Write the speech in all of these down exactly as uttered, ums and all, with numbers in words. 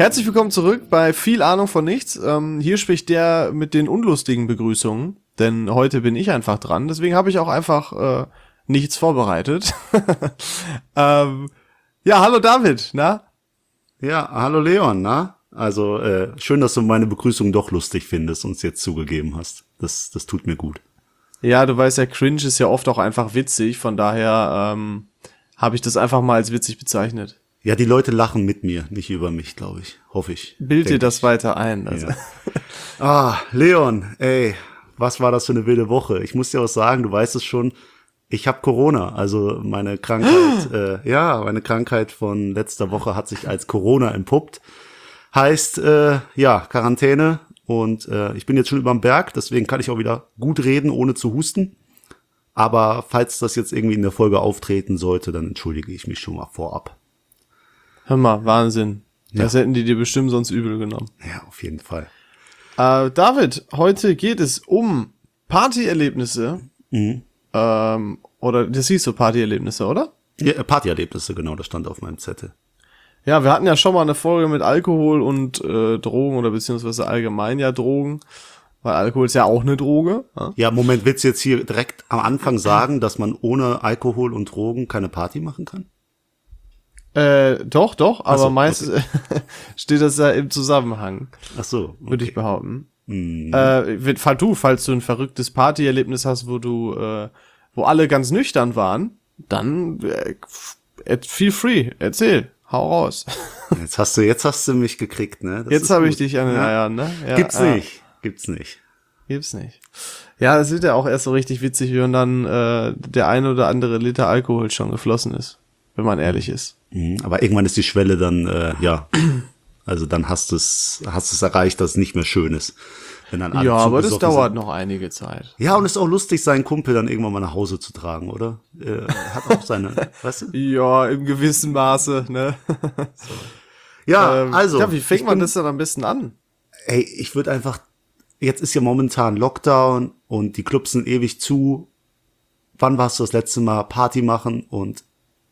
Herzlich willkommen zurück bei Viel Ahnung von Nichts. Ähm, hier spricht der mit den unlustigen Begrüßungen, denn heute bin ich einfach dran. Deswegen habe ich auch einfach äh, nichts vorbereitet. ähm, ja, hallo David, na? Ja, hallo Leon, na? Also äh, schön, dass du meine Begrüßung doch lustig findest und es jetzt zugegeben hast. Das, das tut mir gut. Ja, du weißt ja, Cringe ist ja oft auch einfach witzig, von daher ähm, habe ich das einfach mal als witzig bezeichnet. Ja, die Leute lachen mit mir, nicht über mich, glaube ich. Hoffe ich. Bild dir das weiter ein. Also. Ja. Ah, Leon, ey, was war das für eine wilde Woche? Ich muss dir auch sagen, du weißt es schon, ich habe Corona. Also meine Krankheit, äh, ja, meine Krankheit von letzter Woche hat sich als Corona entpuppt. Heißt, äh, ja, Quarantäne. Und äh, ich bin jetzt schon überm Berg, deswegen kann ich auch wieder gut reden, ohne zu husten. Aber falls das jetzt irgendwie in der Folge auftreten sollte, dann entschuldige ich mich schon mal vorab. Hör mal, Wahnsinn. Ja. Das hätten die dir bestimmt sonst übel genommen. Ja, auf jeden Fall. Äh, David, heute geht es um Partyerlebnisse. Mhm. Ähm, oder das hieß so Partyerlebnisse, oder? Ja, Partyerlebnisse, genau, das stand auf meinem Zettel. Ja, wir hatten ja schon mal eine Folge mit Alkohol und äh, Drogen oder beziehungsweise allgemein ja Drogen. Weil Alkohol ist ja auch eine Droge. Ja, Ja, Moment, willst du jetzt hier direkt am Anfang sagen, dass man ohne Alkohol und Drogen keine Party machen kann? Äh, doch, doch, aber Ach so, meist steht das ja im Zusammenhang, Ach so, okay. würde ich behaupten. Mhm. Äh, fall du, falls du ein verrücktes Partyerlebnis hast, wo du, äh, wo alle ganz nüchtern waren, dann äh, feel free, erzähl, hau raus. Jetzt hast du, jetzt hast du mich gekriegt, ne? Das Jetzt ist habe ich gut. dich an den Ja. Eiern, ne? Ja, Gibt's ja. nicht, gibt's nicht. Gibt's nicht. Ja, es wird ja auch erst so richtig witzig, wenn dann äh, der ein oder andere Liter Alkohol schon geflossen ist, wenn man ehrlich ist. Mhm. Aber irgendwann ist die Schwelle dann, äh, ja, also dann hast du es, hast es erreicht, dass es nicht mehr schön ist. Wenn dann alle Ja, zu aber das besoffen dauert sind. noch einige Zeit. Ja, und es ist auch lustig, seinen Kumpel dann irgendwann mal nach Hause zu tragen, oder? Äh, hat auch seine, weißt du? Ja, im gewissen Maße, ne? Ja, Ähm, also. Ja, wie fängt ich man bin- das dann am besten an? Ey, ich würde einfach, jetzt ist ja momentan Lockdown und die Clubs sind ewig zu. Wann warst du das letzte Mal Party machen und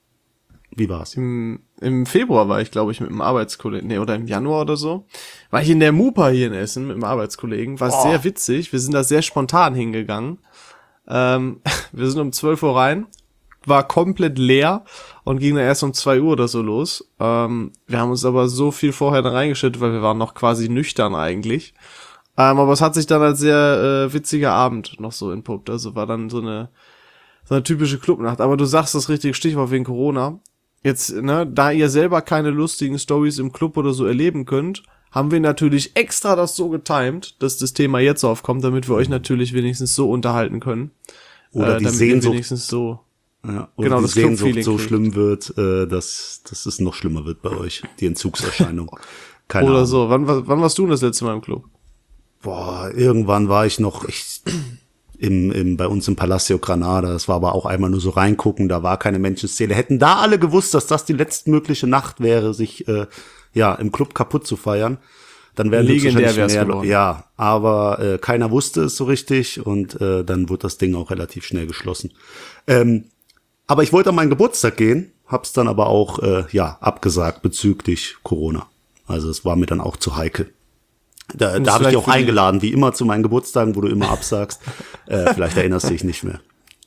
wie war's? Im, Im Februar war ich, glaube ich, mit einem Arbeitskollegen, nee, oder im Januar oder so, war ich in der Mupa hier in Essen mit einem Arbeitskollegen. War Oh. sehr witzig. Wir sind da sehr spontan hingegangen. Ähm, wir sind um zwölf Uhr rein, war komplett leer und ging dann erst um zwei Uhr oder so los. Ähm, wir haben uns aber so viel vorher da reingeschüttet, weil wir waren noch quasi nüchtern eigentlich. Ähm, aber es hat sich dann als sehr äh, witziger Abend noch so entpuppt. Also war dann so eine so eine typische Clubnacht. Aber du sagst das richtige Stichwort wegen Corona. Jetzt, ne, da ihr selber keine lustigen Stories im Club oder so erleben könnt, haben wir natürlich extra das so getimed, dass das Thema jetzt aufkommt, damit wir euch natürlich wenigstens so unterhalten können. Oder äh, die damit Sehnsucht, ihr wenigstens so. ja, oder genau, die das Sehnsucht Club-Feeling so kriegt. schlimm wird, äh, dass, dass es noch schlimmer wird bei euch. Die Entzugserscheinung. Keine Oder Ahnung. so. Wann, wann wann warst du denn das letzte Mal im Club? Boah, irgendwann war ich noch ich, im, im, bei uns im Palacio Granada. Das war aber auch einmal nur so reingucken, da war keine Menschenszene. Hätten da alle gewusst, dass das die letztmögliche Nacht wäre, sich äh, ja im Club kaputt zu feiern, dann wären Legendär höchstwahrscheinlich wär's mehr geworden. Leute. Ja, aber äh, keiner wusste es so richtig und äh, dann wurde das Ding auch relativ schnell geschlossen. Ähm, aber ich wollte an meinen Geburtstag gehen, hab's dann aber auch äh, ja abgesagt bezüglich Corona. Also es war mir dann auch zu heikel. Da, Und da habe ich vielleicht dich auch für die- eingeladen, wie immer zu meinen Geburtstagen, wo du immer absagst. äh, vielleicht erinnerst du dich nicht mehr.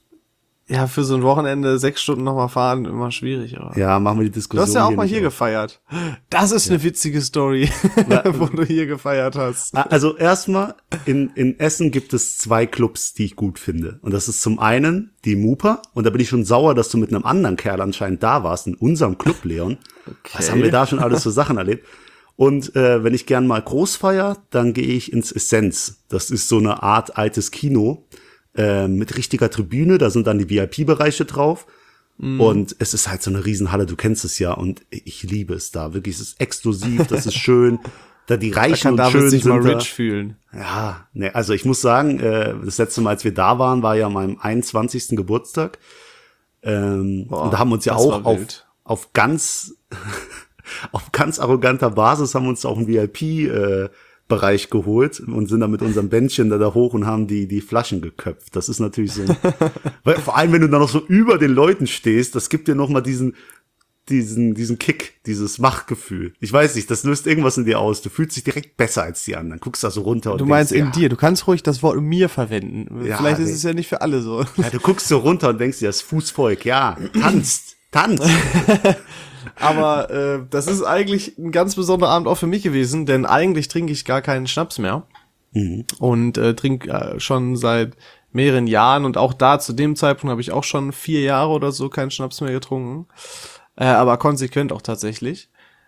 Ja, für so ein Wochenende sechs Stunden nochmal fahren, immer schwierig, aber. Ja, machen wir die Du Diskussion. hast ja auch mal nicht hier auf. gefeiert. Das ist eine witzige Story, wo du hier gefeiert hast. Also erstmal, in, in Essen gibt es zwei Clubs, die ich gut finde. Und das ist zum einen die Mupa. Und da bin ich schon sauer, dass du mit einem anderen Kerl anscheinend da warst, in unserem Club, Leon. Was haben wir da schon alles für Sachen erlebt? Und äh, wenn ich gern mal groß feier, dann gehe ich ins Essenz. Das ist so eine Art altes Kino äh, mit richtiger Tribüne. Da sind dann die V I P-Bereiche drauf. Mm. Und es ist halt so eine Riesenhalle, du kennst es ja. Und ich liebe es da. Wirklich, es ist exklusiv, das ist schön. Da die Da Reichen kann und David Schönen sich sind mal da. rich fühlen. Ja, ne, also ich muss sagen, äh, das letzte Mal, als wir da waren, war ja meinem einundzwanzigsten Geburtstag. Ähm, Boah, und da haben wir uns ja das auch war auf, wild. auf ganz auf ganz arroganter Basis haben wir uns auch einen V I P-Bereich geholt und sind dann mit unserem Bändchen da, da hoch und haben die die Flaschen geköpft. Das ist natürlich so ein, weil, vor allem, wenn du da noch so über den Leuten stehst, das gibt dir noch mal diesen diesen, diesen Kick, dieses Machtgefühl. Ich weiß nicht, das löst irgendwas in dir aus. Du fühlst dich direkt besser als die anderen. Guckst da so runter und Du meinst denkst, in dir. Du kannst ruhig das Wort mir verwenden. Ja, Vielleicht ist nee. es ja nicht für alle so. Ja, du guckst so runter und denkst dir, das Fußvolk, ja, tanzt, tanzt. Aber äh, das ist eigentlich ein ganz besonderer Abend auch für mich gewesen, denn eigentlich trinke ich gar keinen Schnaps mehr. Mhm. Und äh, trinke äh, schon seit mehreren Jahren. Und auch da, zu dem Zeitpunkt, habe ich auch schon vier Jahre oder so keinen Schnaps mehr getrunken. Äh, aber konsequent auch tatsächlich.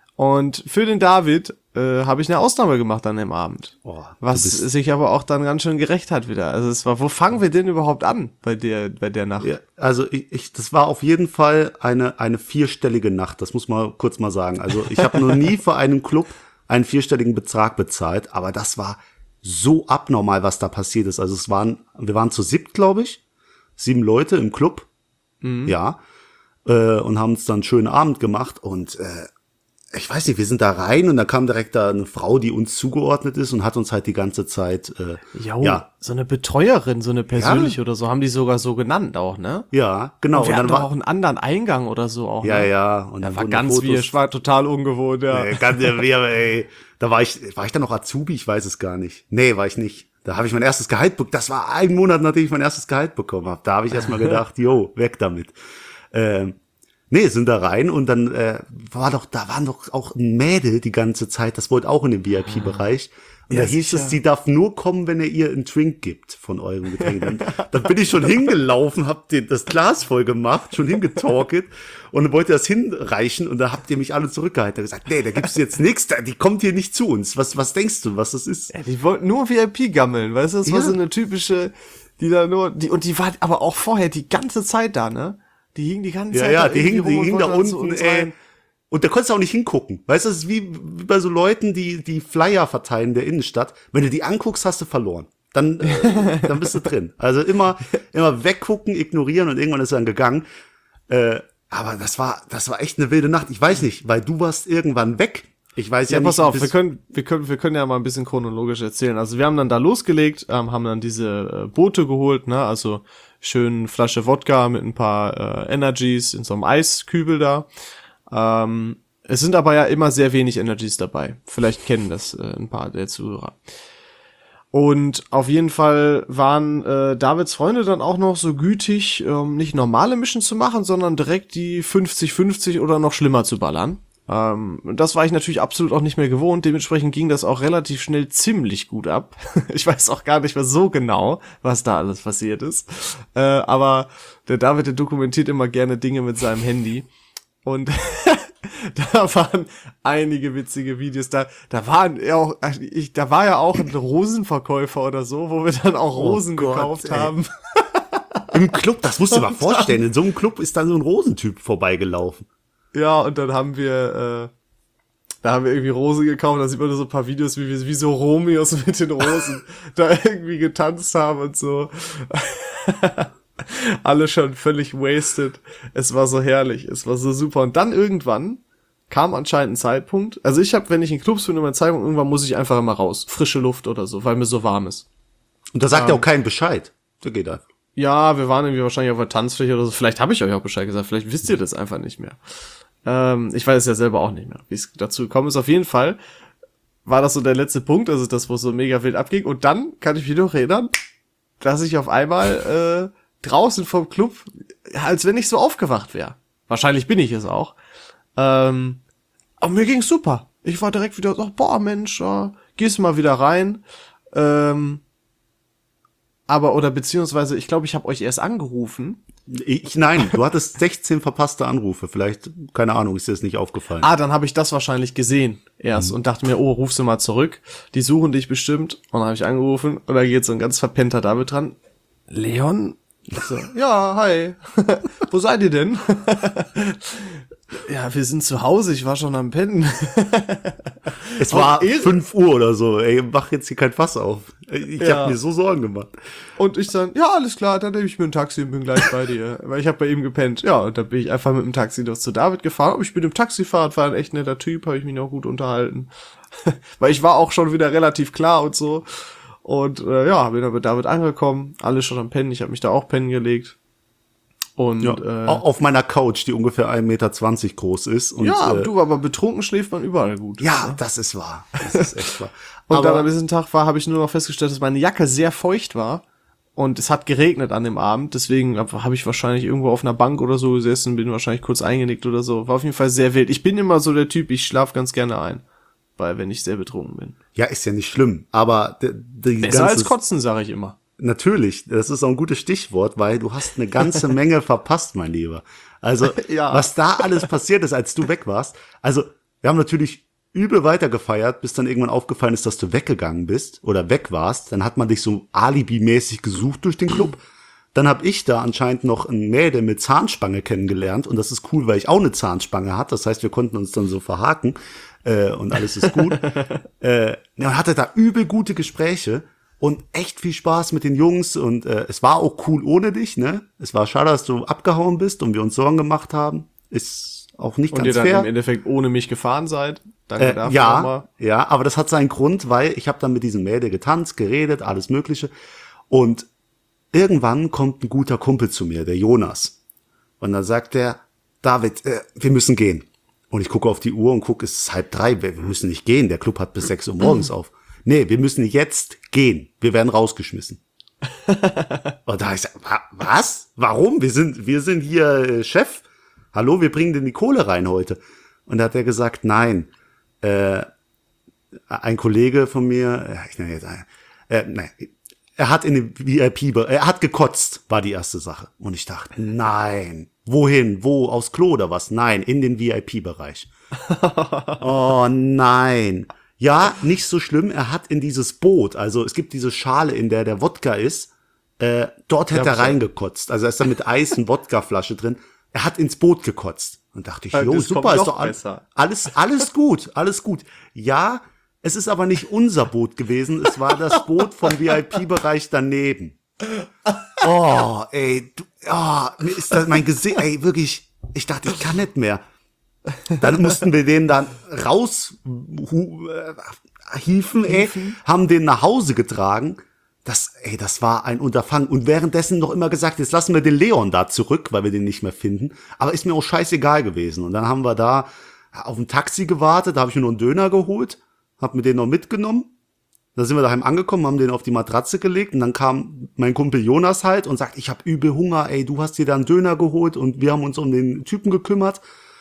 Und für den David äh, habe ich eine Ausnahme gemacht an dem Abend. Oh, was sich aber auch dann ganz schön gerecht hat wieder. Also es war, wo fangen wir denn überhaupt an bei der bei der Nacht? Ja, also ich, ich, das war auf jeden Fall eine eine vierstellige Nacht. Das muss man kurz mal sagen. Also ich habe noch nie für einen Club einen vierstelligen Betrag bezahlt, aber das war so abnormal, was da passiert ist. Also es waren, wir waren zu siebt, glaube ich, sieben Leute im Club, mhm. ja, äh, und haben uns dann einen schönen Abend gemacht und äh, ich weiß nicht, wir sind da rein und da kam direkt da eine Frau, die uns zugeordnet ist und hat uns halt die ganze Zeit, äh, jo, ja, so eine Betreuerin, so eine persönliche ja. oder so, haben die sogar so genannt auch, ne? Ja, genau. Und wir und hatten dann doch war auch einen anderen Eingang oder so auch, ja, ne? ja. Und da dann war ganz wie, es war total ungewohnt, ja. Nee, ganz wie, ey. Da war ich, war ich da noch Azubi? Ich weiß es gar nicht. Nee, war ich nicht. Da habe ich mein erstes Gehalt bekommen. Das war ein Monat, nachdem ich mein erstes Gehalt bekommen habe. Da habe ich erstmal gedacht, jo, weg damit. Ähm, Nee, sind da rein und dann äh, war doch, da waren doch auch ein Mädel die ganze Zeit, das wollte auch in den V I P-Bereich. Und ja, da hieß sicher. es, sie darf nur kommen, wenn ihr ihr einen Drink gibt von eurem Getränk. Dann, dann bin ich schon hingelaufen, hab den, das Glas voll gemacht, schon hingetalket und wollte das hinreichen und da habt ihr mich alle zurückgehalten und gesagt, nee, da gibt's jetzt nichts, die kommt hier nicht zu uns. Was, was denkst du, was das ist? Ja, die wollten nur V I P gammeln, weißt du, das ja. war so eine typische, die da nur, die, und die war aber auch vorher die ganze Zeit da, ne? Die hingen die ganze ja, Zeit ja, da die hingen, die hingen da unten, ey. Rein. Und da konntest du auch nicht hingucken. Weißt du, das ist wie, wie bei so Leuten, die die Flyer verteilen in der Innenstadt. Wenn du die anguckst, hast du verloren. Dann, äh, dann bist du drin. Also immer, immer weggucken, ignorieren und irgendwann ist er dann gegangen. Äh, aber das war, das war echt eine wilde Nacht. Ich weiß nicht, weil du warst irgendwann weg. Ich weiß ja, ja nicht. Pass auf, wir können, wir können, wir können ja mal ein bisschen chronologisch erzählen. Also wir haben dann da losgelegt, ähm, haben dann diese äh, Boote geholt, ne, also schön Flasche Wodka mit ein paar äh, Energies in so einem Eiskübel da. Ähm, es sind aber ja immer sehr wenig Energies dabei. Vielleicht kennen das äh, ein paar der Zuhörer. Und auf jeden Fall waren äh, Davids Freunde dann auch noch so gütig, ähm, nicht normale Mission zu machen, sondern direkt die fünfzig fünfzig oder noch schlimmer zu ballern. Ähm, das war ich natürlich absolut auch nicht mehr gewohnt. Dementsprechend ging das auch relativ schnell ziemlich gut ab. Ich weiß auch gar nicht mehr so genau, was da alles passiert ist. Äh, aber der David, der dokumentiert immer gerne Dinge mit seinem Handy. Und da waren einige witzige Videos. Da, da waren ja auch, ich, da war ja auch ein Rosenverkäufer oder so, wo wir dann auch Rosen oh Gott, gekauft ey. haben. Im Club, das musst du dir mal vorstellen. In so einem Club ist dann so ein Rosentyp vorbeigelaufen. Ja, und dann haben wir, äh, da haben wir irgendwie Rosen gekauft, da sieht man so ein paar Videos, wie wir, wie so Romeos mit den Rosen da irgendwie getanzt haben und so. Alle schon völlig wasted. Es war so herrlich, es war so super. Und dann irgendwann kam anscheinend ein Zeitpunkt, also ich habe, wenn ich in Clubs bin, immer einen Zeitpunkt, irgendwann muss ich einfach immer raus. Frische Luft oder so, weil mir so warm ist. Und da sagt ja ähm, auch keinen Bescheid. Der geht einfach. Ja, wir waren irgendwie wahrscheinlich auf der Tanzfläche oder so. Vielleicht habe ich euch auch Bescheid gesagt, vielleicht wisst ihr das einfach nicht mehr. Ähm, ich weiß es ja selber auch nicht mehr, wie es dazu gekommen ist. Auf jeden Fall war das so der letzte Punkt, also das, wo es so mega wild abging. Und dann kann ich mich noch erinnern, dass ich auf einmal äh, draußen vom Club, als wenn ich so aufgewacht wäre. Wahrscheinlich bin ich es auch. Ähm, aber mir ging's super. Ich war direkt wieder so, boah Mensch, ja, gehst mal wieder rein. Ähm, aber, oder beziehungsweise, ich glaube, ich habe euch erst angerufen. Ich, nein, du hattest sechzehn verpasste Anrufe. Vielleicht, keine Ahnung, ist dir das nicht aufgefallen. Ah, dann habe ich das wahrscheinlich gesehen erst mhm. und dachte mir, oh, ruf sie mal zurück. Die suchen dich bestimmt. Und dann habe ich angerufen und da geht so ein ganz verpennter David dran. Leon? Ich so, ja, hi. Wo seid ihr denn? Ja, wir sind zu Hause, ich war schon am Pennen. Es war fünf Uhr oder so, ey, mach jetzt hier kein Fass auf. Ich ja. habe mir so Sorgen gemacht. Und ich dann, ja, alles klar, dann nehme ich mir ein Taxi und bin gleich bei dir. Weil ich habe bei ihm gepennt. Ja, und dann bin ich einfach mit dem Taxi noch zu David gefahren. Aber ich bin im Taxifahrt, war ein echt netter Typ, habe ich mich noch gut unterhalten. Weil ich war auch schon wieder relativ klar und so. Und äh, ja, bin dann mit David angekommen, alle schon am Pennen, ich habe mich da auch pennen gelegt. Und Ja, äh, auf meiner Couch, die ungefähr ein Meter zwanzig groß ist. Und, ja, äh, du, aber betrunken schläft man überall gut. ja, das ist wahr. Das ist echt wahr. Und Aber dann am nächsten Tag war, habe ich nur noch festgestellt, dass meine Jacke sehr feucht war. Und es hat geregnet an dem Abend, deswegen habe ich wahrscheinlich irgendwo auf einer Bank oder so gesessen, bin wahrscheinlich kurz eingenickt oder so. War auf jeden Fall sehr wild. Ich bin immer so der Typ, ich schlafe ganz gerne ein, weil wenn ich sehr betrunken bin. ja, ist ja nicht schlimm. Aber die, die Besser ganze, als kotzen, sage ich immer. Natürlich, das ist auch ein gutes Stichwort, weil du hast eine ganze Menge verpasst, mein Lieber. Also, Ja. was da alles passiert ist, als du weg warst. Also, wir haben natürlich übel weiter gefeiert, bis dann irgendwann aufgefallen ist, dass du weggegangen bist oder weg warst. Dann hat man dich so alibimäßig gesucht durch den Club. Dann habe ich da anscheinend noch ein Mädel mit Zahnspange kennengelernt. Und das ist cool, weil ich auch eine Zahnspange hatte. Das heißt, wir konnten uns dann so verhaken äh, und alles ist gut. äh, man hatte da übel gute Gespräche. Und echt viel Spaß mit den Jungs und äh, es war auch cool ohne dich, ne? Es war schade, dass du abgehauen bist und wir uns Sorgen gemacht haben. Ist auch nicht Und ganz ihr dann fair. im Endeffekt ohne mich gefahren seid. Danke Äh, dafür ja, nochmal. ja, aber das hat seinen Grund, weil ich habe dann mit diesem Mädel getanzt, geredet, alles Mögliche. Und irgendwann kommt ein guter Kumpel zu mir, der Jonas. Und dann sagt er, David, äh, wir müssen gehen. Und ich gucke auf die Uhr und gucke, es ist halb drei, wir, wir müssen nicht gehen, der Club hat bis sechs Uhr morgens auf. Nee, wir müssen jetzt gehen. Wir werden rausgeschmissen. Und da hab ich gesagt, wa- was? Warum? Wir sind, wir sind hier äh, Chef. Hallo, wir bringen denn die Kohle rein heute. Und da hat er gesagt, nein. Äh, ein Kollege von mir, äh, ich nenne jetzt, äh, nein, er hat in den V I P, er hat gekotzt, war die erste Sache. Und ich dachte, nein. Wohin? Wo? Aufs Klo oder was? Nein, in den V I P-Bereich. Oh nein. Ja, nicht so schlimm. Er hat in dieses Boot, also es gibt diese Schale, in der der Wodka ist, äh, dort hätte er reingekotzt. Also er ist da mit Eis und Wodkaflasche drin. Er hat ins Boot gekotzt. Und dachte ich, Ja, jo, das super, kommt ist noch doch all, besser. alles, alles gut, alles gut. Ja, es ist aber nicht unser Boot gewesen. Es war das Boot vom V I P-Bereich daneben. Oh, ey, du, oh, mir ist das mein Gesicht, ey, wirklich, ich dachte, ich kann nicht mehr. Dann mussten wir den dann raus hu, äh, hieven, ey, haben den nach Hause getragen. Das, ey, das war ein Unterfangen. Und währenddessen noch immer gesagt, jetzt lassen wir den Leon da zurück, weil wir den nicht mehr finden. Aber ist mir auch scheißegal gewesen. Und dann haben wir da auf ein Taxi gewartet, da habe ich mir noch einen Döner geholt, hab mir den noch mitgenommen. Da sind wir daheim angekommen, haben den auf die Matratze gelegt und dann kam mein Kumpel Jonas halt und sagt, ich hab übel Hunger, ey, du hast dir da einen Döner geholt und wir haben uns um den Typen gekümmert.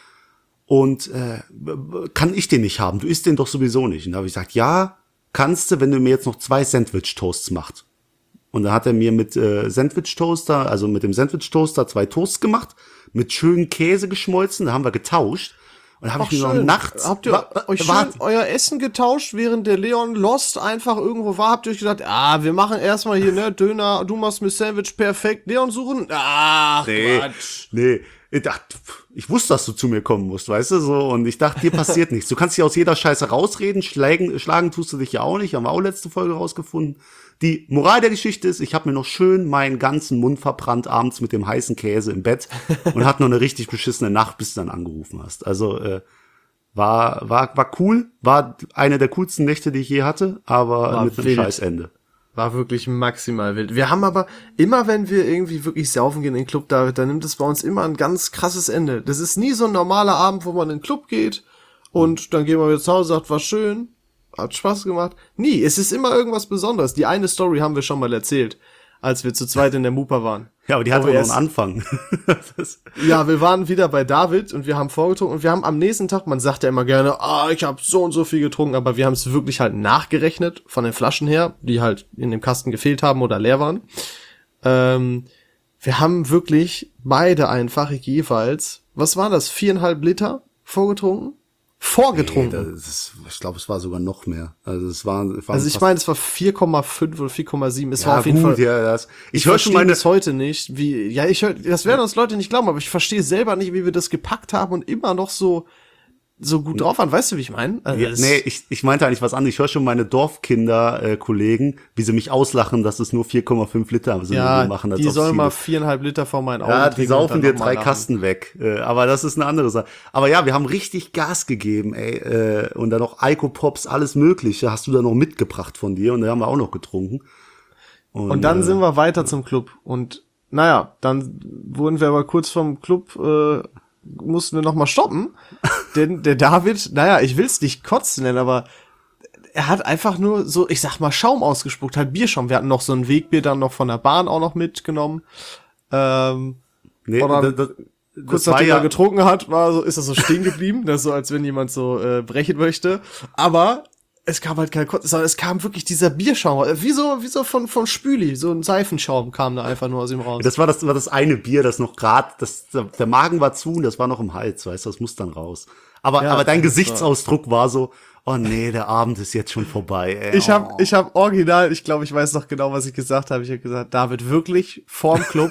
Und äh, kann ich den nicht haben? Du isst den doch sowieso nicht. Und da habe ich gesagt, ja, kannst du, wenn du mir jetzt noch zwei Sandwich-Toasts machst. Und dann hat er mir mit äh, Sandwich-Toaster, also mit dem Sandwich-Toaster zwei Toasts gemacht, mit schönen Käse geschmolzen, da haben wir getauscht. Und da habe ich mir noch nachts... Habt ihr wa- euch schön wart- euer Essen getauscht, während der Leon Lost einfach irgendwo war? Habt ihr euch gedacht, ah, wir machen erstmal hier, ne, Döner, du machst mit Sandwich, perfekt. Leon suchen? Ach, Nee, Quatsch. nee. Ich dachte, ich wusste, dass du zu mir kommen musst, weißt du, so. Und ich dachte, dir passiert nichts. Du kannst dich aus jeder Scheiße rausreden, schlagen, schlagen tust du dich ja auch nicht. Haben wir auch letzte Folge rausgefunden. Die Moral der Geschichte ist, ich habe mir noch schön meinen ganzen Mund verbrannt abends mit dem heißen Käse im Bett und hatte noch eine richtig beschissene Nacht, bis du dann angerufen hast. Also, äh, war, war, war cool. War eine der coolsten Nächte, die ich je hatte, aber War mit einem wild. Scheißende. War wirklich maximal wild. Wir haben aber, immer wenn wir irgendwie wirklich saufen gehen in den Club, David, dann nimmt es bei uns immer ein ganz krasses Ende. Das ist nie so ein normaler Abend, wo man in den Club geht und dann gehen wir wieder zu Hause, sagt, war schön, hat Spaß gemacht. Nie, es ist immer irgendwas Besonderes. Die eine Story haben wir schon mal erzählt, als wir zu zweit in der Mupa waren. Ja, aber die hat Wo auch wir noch einen erst- Anfang. Das- Ja, wir waren wieder bei David und wir haben vorgetrunken und wir haben am nächsten Tag, man sagt ja immer gerne, ah, ich habe so und so viel getrunken, aber wir haben es wirklich halt nachgerechnet von den Flaschen her, die halt in dem Kasten gefehlt haben oder leer waren. Ähm, wir haben wirklich beide einfach jeweils, was war das, viereinhalb Liter vorgetrunken? Vorgetrunken. Nee, das ist, ich glaube, es war sogar noch mehr. Also es war, es war also ich fast- meine, es war vier Komma fünf oder vier Komma sieben. Es ja, war auf jeden gut, Fall. ja, das, ich Ich höre schon verstehe meine, bis heute nicht, wie, ja, ich höre, das werden uns Leute nicht glauben, aber ich verstehe selber nicht, wie wir das gepackt haben und immer noch so, so gut drauf waren. Weißt du, wie ich meine? Also ja, das- nee, ich, ich meinte eigentlich was anderes. Ich höre schon meine Dorfkinder-Kollegen, wie sie mich auslachen, dass es nur vier Komma fünf Liter sind, ja, die machen. Als die ob's sollen viel mal ist. viereinhalb Liter vor meinen Augen Ja, die trinken und saufen dann dir noch mal drei lachen. Kasten weg. Äh, aber das ist eine andere Sache. Aber ja, wir haben richtig Gas gegeben, ey. Äh, und dann noch Alkopops, alles Mögliche hast du da noch mitgebracht von dir. Und da haben wir auch noch getrunken. Und dann äh, sind wir weiter zum Club und naja, dann wurden wir aber kurz vom Club, äh, mussten wir nochmal stoppen. Denn der David, naja, ich will's nicht kotzen nennen, aber er hat einfach nur so, ich sag mal, Schaum ausgespuckt, halt Bierschaum. Wir hatten noch so ein Wegbier dann noch von der Bahn auch noch mitgenommen. Ähm, Nee, dann, das, das, kurz das war nachdem ja, er getrunken hat, war so, ist er so stehen geblieben. Das ist so, als wenn jemand so äh, brechen möchte. Aber es kam halt kein Kotzen, sondern es kam wirklich dieser Bierschaum. Wie so, wie so von, von Spüli. So ein Seifenschaum kam da einfach nur aus ihm raus. das war das war das eine Bier, das noch grad, das der Magen war zu und das war noch im Hals, weißt du, das muss dann raus. Aber Ja, aber dein das Gesichtsausdruck war so, oh nee, der Abend ist jetzt schon vorbei, ey. Ich hab, oh. ich hab original, ich glaube, ich weiß noch genau, was ich gesagt habe. Ich habe gesagt, David, wirklich vorm Club.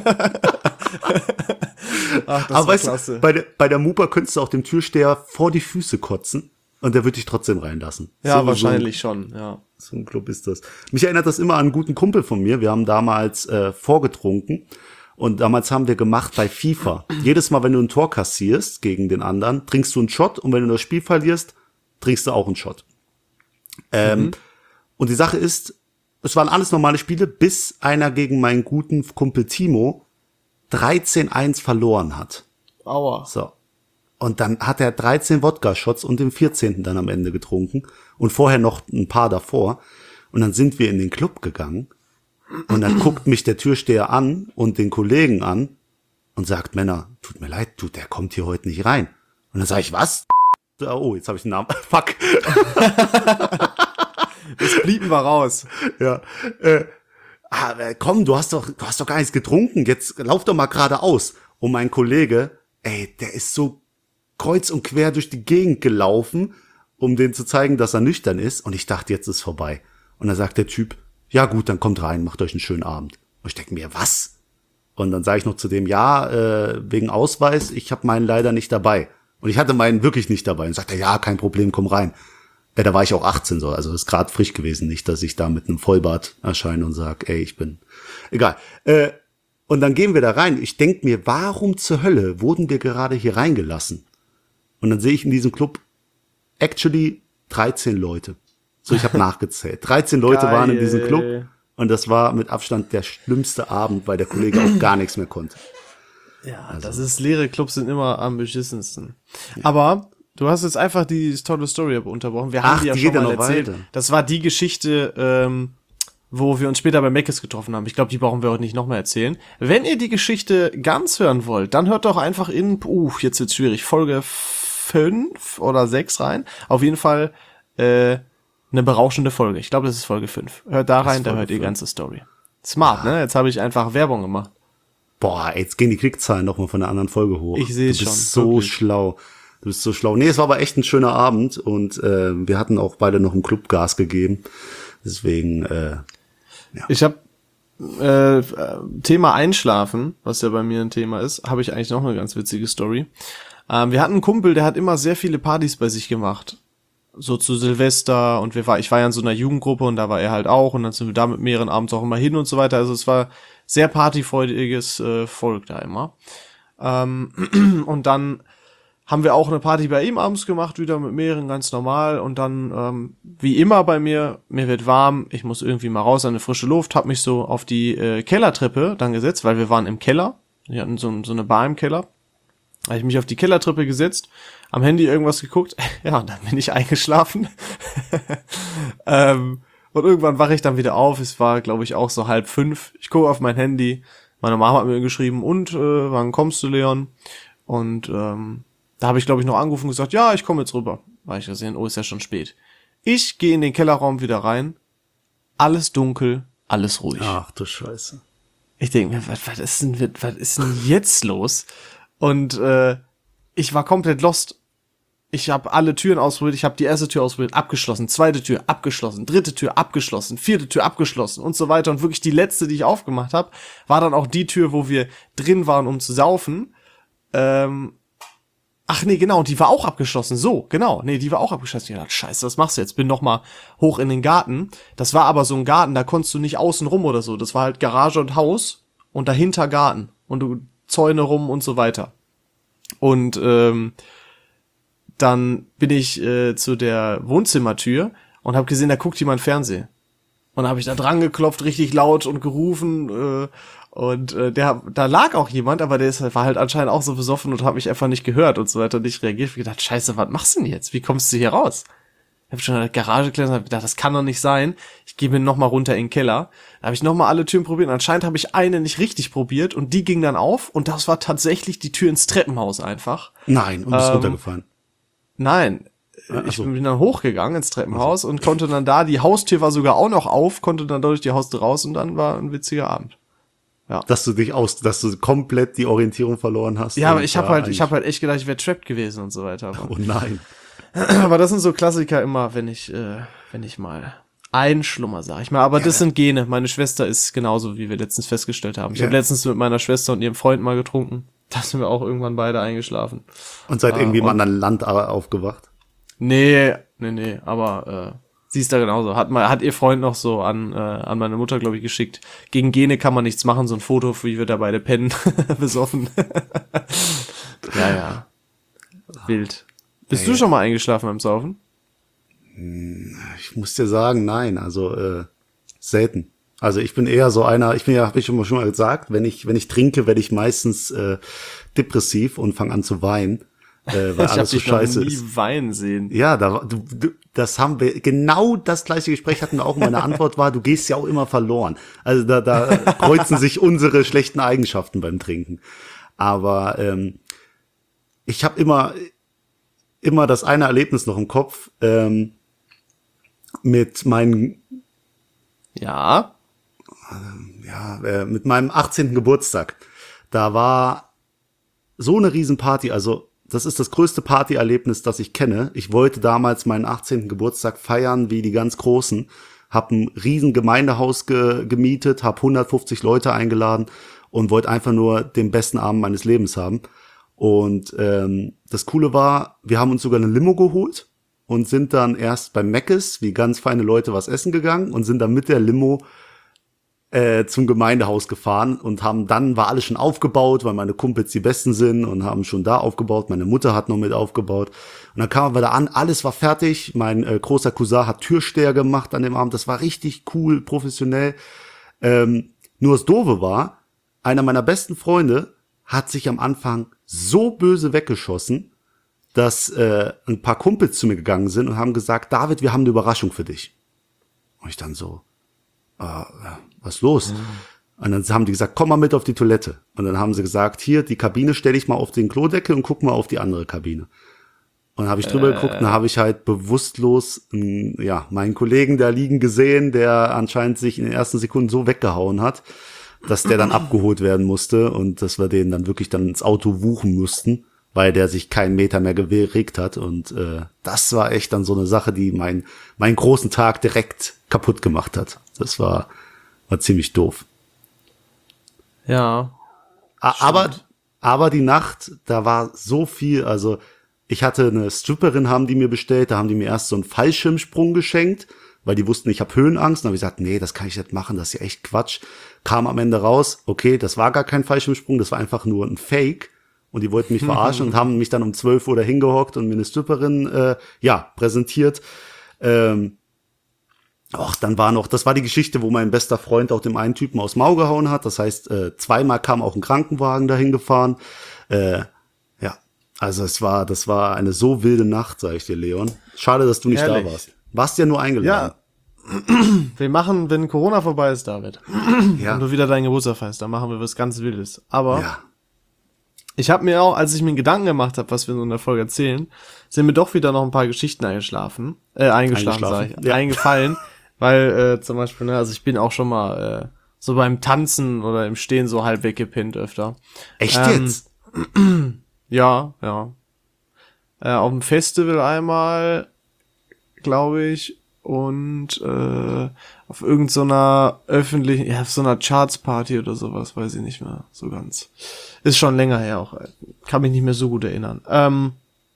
Ach, das Aber war weißt klasse. du, bei der, bei der Mupa könntest du auch dem Türsteher vor die Füße kotzen und der wird dich trotzdem reinlassen. Ja, so, wahrscheinlich schon, ja. So, so ein Club ist das. Mich erinnert das immer an einen guten Kumpel von mir. Wir haben damals äh, vorgetrunken und damals haben wir gemacht bei FIFA. Jedes Mal, wenn du ein Tor kassierst gegen den anderen, trinkst du einen Shot und wenn du das Spiel verlierst, trinkst du auch einen Shot. Ähm, mhm. Und die Sache ist, es waren alles normale Spiele, bis einer gegen meinen guten Kumpel Timo dreizehn eins verloren hat. Aua. So. Und dann hat er dreizehn Wodka-Shots und den vierzehnten dann am Ende getrunken und vorher noch ein paar davor. Und dann sind wir in den Club gegangen und dann guckt mich der Türsteher an und den Kollegen an und sagt, Männer, tut mir leid, du, der kommt hier heute nicht rein. Und dann sage ich, was? Oh, jetzt habe ich den Namen. Fuck. Das blieben wir raus. Ja. Äh, ah, komm, du hast doch, du hast doch gar nichts getrunken. Jetzt lauf doch mal geradeaus. Und mein Kollege, ey, der ist so kreuz und quer durch die Gegend gelaufen, um denen zu zeigen, dass er nüchtern ist. Und ich dachte, jetzt ist vorbei. Und dann sagt der Typ, ja gut, dann kommt rein, macht euch einen schönen Abend. Und ich denke mir, was? Und dann sage ich noch zu dem, ja, äh, wegen Ausweis, ich habe meinen leider nicht dabei. Und ich hatte meinen wirklich nicht dabei. Und sagt er, ja, kein Problem, komm rein. Ja, da war ich auch achtzehn, so, also ist gerade frisch gewesen, nicht, dass ich da mit einem Vollbart erscheine und sag, ey, ich bin, egal. Äh, und dann gehen wir da rein. Ich denk mir, warum zur Hölle wurden wir gerade hier reingelassen? Und dann sehe ich in diesem Club actually dreizehn Leute. So, ich habe nachgezählt. dreizehn Leute Geil. waren in diesem Club und das war mit Abstand der schlimmste Abend, weil der Kollege auch gar nichts mehr konnte. Ja, also. Das ist, leere Clubs sind immer am beschissensten. Ja. Aber du hast jetzt einfach die tolle Story unterbrochen. Wir haben Ach, die ja die schon geht mal ja noch erzählt. weiter. Das war die Geschichte, ähm, wo wir uns später bei Meckes getroffen haben. Ich glaube, die brauchen wir heute nicht nochmal erzählen. Wenn ihr die Geschichte ganz hören wollt, dann hört doch einfach in, uh, jetzt wird's schwierig, Folge fünf oder sechs rein. Auf jeden Fall äh, eine berauschende Folge. Ich glaube, das ist Folge fünf. Hört da rein, da hört ihr die ganze Story. Smart, ah. ne? Jetzt habe ich einfach Werbung gemacht. Boah, jetzt gehen die Klickzahlen noch mal von einer anderen Folge hoch. Ich sehe es schon. Du bist so wirklich. schlau. Du bist so schlau. Nee, es war aber echt ein schöner Abend und äh, wir hatten auch beide noch im Club Gas gegeben. Deswegen, äh, ja. Ich habe äh, Thema Einschlafen, was ja bei mir ein Thema ist, habe ich eigentlich noch eine ganz witzige Story. Ähm, wir hatten einen Kumpel, der hat immer sehr viele Partys bei sich gemacht. So zu Silvester und wir war, ich war ja in so einer Jugendgruppe und da war er halt auch und dann sind wir da mit mehreren abends auch immer hin und so weiter. Also es war sehr partyfreudiges äh, Volk da immer. Ähm, und dann haben wir auch eine Party bei ihm abends gemacht, wieder mit mehreren, ganz normal. Und dann, ähm, wie immer bei mir, mir wird warm, ich muss irgendwie mal raus an eine frische Luft, hab mich so auf die äh, Kellertreppe dann gesetzt, weil wir waren im Keller. Wir hatten so, so eine Bar im Keller. Da habe ich mich auf die Kellertreppe gesetzt, am Handy irgendwas geguckt, ja, und dann bin ich eingeschlafen. ähm, und irgendwann wache ich dann wieder auf, es war, glaube ich, auch so halb fünf. Ich gucke auf mein Handy, meine Mama hat mir geschrieben, und, äh, wann kommst du, Leon? Und ähm, da habe ich, glaube ich, noch angerufen und gesagt, ja, ich komme jetzt rüber. Weil ich gesehen, oh, ist ja schon spät. Ich gehe in den Kellerraum wieder rein, alles dunkel, alles ruhig. Ach du Scheiße. Ich denke mir, was, was ist denn, was ist denn jetzt los? Und äh, ich war komplett lost. Ich habe alle Türen ausprobiert. Ich habe die erste Tür ausprobiert, abgeschlossen. Zweite Tür abgeschlossen. Dritte Tür abgeschlossen. Vierte Tür abgeschlossen und so weiter. Und wirklich die letzte, die ich aufgemacht habe, war dann auch die Tür, wo wir drin waren, um zu saufen. Ähm, ach nee, genau. Und die war auch abgeschlossen. So, genau. Nee, die war auch abgeschlossen. Ich dachte, scheiße, was machst du jetzt? Bin noch mal hoch in den Garten. Das war aber so ein Garten, da konntest du nicht außen rum oder so. Das war halt Garage und Haus und dahinter Garten. Und du Zäune rum und so weiter. Und ähm, dann bin ich äh, zu der Wohnzimmertür und habe gesehen, da guckt jemand Fernsehen. Und dann habe ich da dran geklopft, richtig laut und gerufen. Äh, Und äh, der, da lag auch jemand, aber der ist, war halt anscheinend auch so besoffen und hat mich einfach nicht gehört und so weiter, nicht reagiert. Ich hab gedacht, scheiße, was machst du denn jetzt? Wie kommst du hier raus? Ich habe schon in der Garage geklärt und hab gedacht, das kann doch nicht sein. Ich gehe mir nochmal runter in den Keller. Da habe ich nochmal alle Türen probiert und anscheinend habe ich eine nicht richtig probiert und die ging dann auf und das war tatsächlich die Tür ins Treppenhaus einfach. Nein, und bist Ähm, runtergefallen. Nein, Ah, ach ich so. bin dann hochgegangen ins Treppenhaus und konnte dann da, die Haustür war sogar auch noch auf, konnte dann durch die Haustür raus und dann war ein witziger Abend. Dass du dich aus, dass du komplett die Orientierung verloren hast. Ja, aber und ich habe da halt, ich eigentlich- habe halt echt gedacht, ich wäre trapped gewesen und so weiter. Aber, Oh nein. aber das sind so Klassiker immer, wenn ich, äh, wenn ich mal einschlummer, sag ich mal. Aber das sind Gene. Meine Schwester ist genauso, wie wir letztens festgestellt haben. Ich Ja. habe letztens mit meiner Schwester und ihrem Freund mal getrunken. Da sind wir auch irgendwann beide eingeschlafen. Und seid Ah, irgendwie im und- anderen Land aber aufgewacht. Nee, nee, nee, aber äh, sie ist da genauso. Hat mal, hat ihr Freund noch so an äh, an meine Mutter, glaube ich, geschickt. Gegen Gene kann man nichts machen, so ein Foto, wie wir da beide pennen, besoffen. ja, ja. Wild. Bist du schon mal eingeschlafen beim Saufen? Ich muss dir sagen, nein, also äh, selten. Also ich bin eher so einer, ich bin ja, habe ich schon mal schon mal gesagt, wenn ich wenn ich trinke, werde ich meistens äh, depressiv und fange an zu weinen, äh, weil Ich habe alles so dich noch scheiße nie ist. weinen sehen. Ja, da war- du, du, das haben wir genau das gleiche Gespräch hatten wir auch. Meine Antwort war, du gehst ja auch immer verloren. Also da da kreuzen sich unsere schlechten Eigenschaften beim Trinken. Aber ähm, ich habe immer immer das eine Erlebnis noch im Kopf ähm, mit meinen Ja. ja, äh, mit meinem achtzehnten Geburtstag. Da war so eine Riesenparty, also das ist das größte Partyerlebnis, das ich kenne. Ich wollte damals meinen achtzehnten Geburtstag feiern wie die ganz Großen, hab ein riesen Gemeindehaus ge gemietet, hab hundertfünfzig Leute eingeladen und wollte einfach nur den besten Abend meines Lebens haben. Und ähm, das Coole war, wir haben uns sogar eine Limo geholt und sind dann erst beim Meckes, wie ganz feine Leute, was essen gegangen und sind dann mit der Limo äh, zum Gemeindehaus gefahren und haben dann, war alles schon aufgebaut, weil meine Kumpels die Besten sind und haben schon da aufgebaut. Meine Mutter hat noch mit aufgebaut. Und dann kamen wir da an, alles war fertig. Mein äh, großer Cousin hat Türsteher gemacht an dem Abend. Das war richtig cool, professionell. Ähm, nur das Doofe war, einer meiner besten Freunde hat sich am Anfang so böse weggeschossen, dass äh, ein paar Kumpels zu mir gegangen sind und haben gesagt, David, wir haben eine Überraschung für dich. Und ich dann so, äh, was ist los? Und dann haben die gesagt, komm mal mit auf die Toilette. Und dann haben sie gesagt, hier, die Kabine stelle ich mal auf den Klodeckel und guck mal auf die andere Kabine. Und dann habe ich drüber äh. geguckt und dann habe ich halt bewusstlos m, ja meinen Kollegen da liegen gesehen, der anscheinend sich in den ersten Sekunden so weggehauen hat, dass der dann abgeholt werden musste und dass wir den dann wirklich dann ins Auto wuchen mussten, weil der sich keinen Meter mehr geregt hat. Und äh, das war echt dann so eine Sache, die mein, meinen großen Tag direkt kaputt gemacht hat. Das war, war ziemlich doof. Ja. A- aber, aber die Nacht, da war so viel, also ich hatte eine Stripperin, haben die mir bestellt, da haben die mir erst so einen Fallschirmsprung geschenkt, weil die wussten, ich habe Höhenangst. Dann habe ich gesagt, nee, das kann ich nicht machen, das ist ja echt Quatsch. Kam am Ende raus, okay, das war gar kein Fallschirmsprung, das war einfach nur ein Fake. Und die wollten mich verarschen und haben mich dann um zwölf Uhr da hingehockt und mir eine Stripperin, äh, ja, präsentiert. Ähm, Och, dann war noch, das war die Geschichte, wo mein bester Freund auch dem einen Typen aus Mau gehauen hat. Das heißt, äh, zweimal kam auch ein Krankenwagen dahin gefahren. Äh, ja, also es war, das war eine so wilde Nacht, sag ich dir, Leon. Schade, dass du nicht Ehrlich? da warst. Warst ja nur eingeladen. Wir machen, wenn Corona vorbei ist, David, Ja, und du wieder deinen Geburtstag feierst, dann machen wir was ganz Wildes. Aber ja. ich habe mir auch, als ich mir Gedanken gemacht habe, was wir so in der Folge erzählen, sind mir doch wieder noch ein paar Geschichten eingeschlafen, äh, eingeschlafen, Eingeschlafen, sag ich, ja. eingefallen, weil äh, zum Beispiel, ne, also ich bin auch schon mal äh, so beim Tanzen oder im Stehen so halb weggepennt öfter. Echt Ähm, jetzt? Ja, ja. Äh, auf dem Festival einmal, glaube ich, und äh, auf irgendeiner öffentlichen, ja, auf so einer Charts-Party oder sowas, weiß ich nicht mehr so ganz. Ist schon länger her auch, kann mich nicht mehr so gut erinnern. Ähm,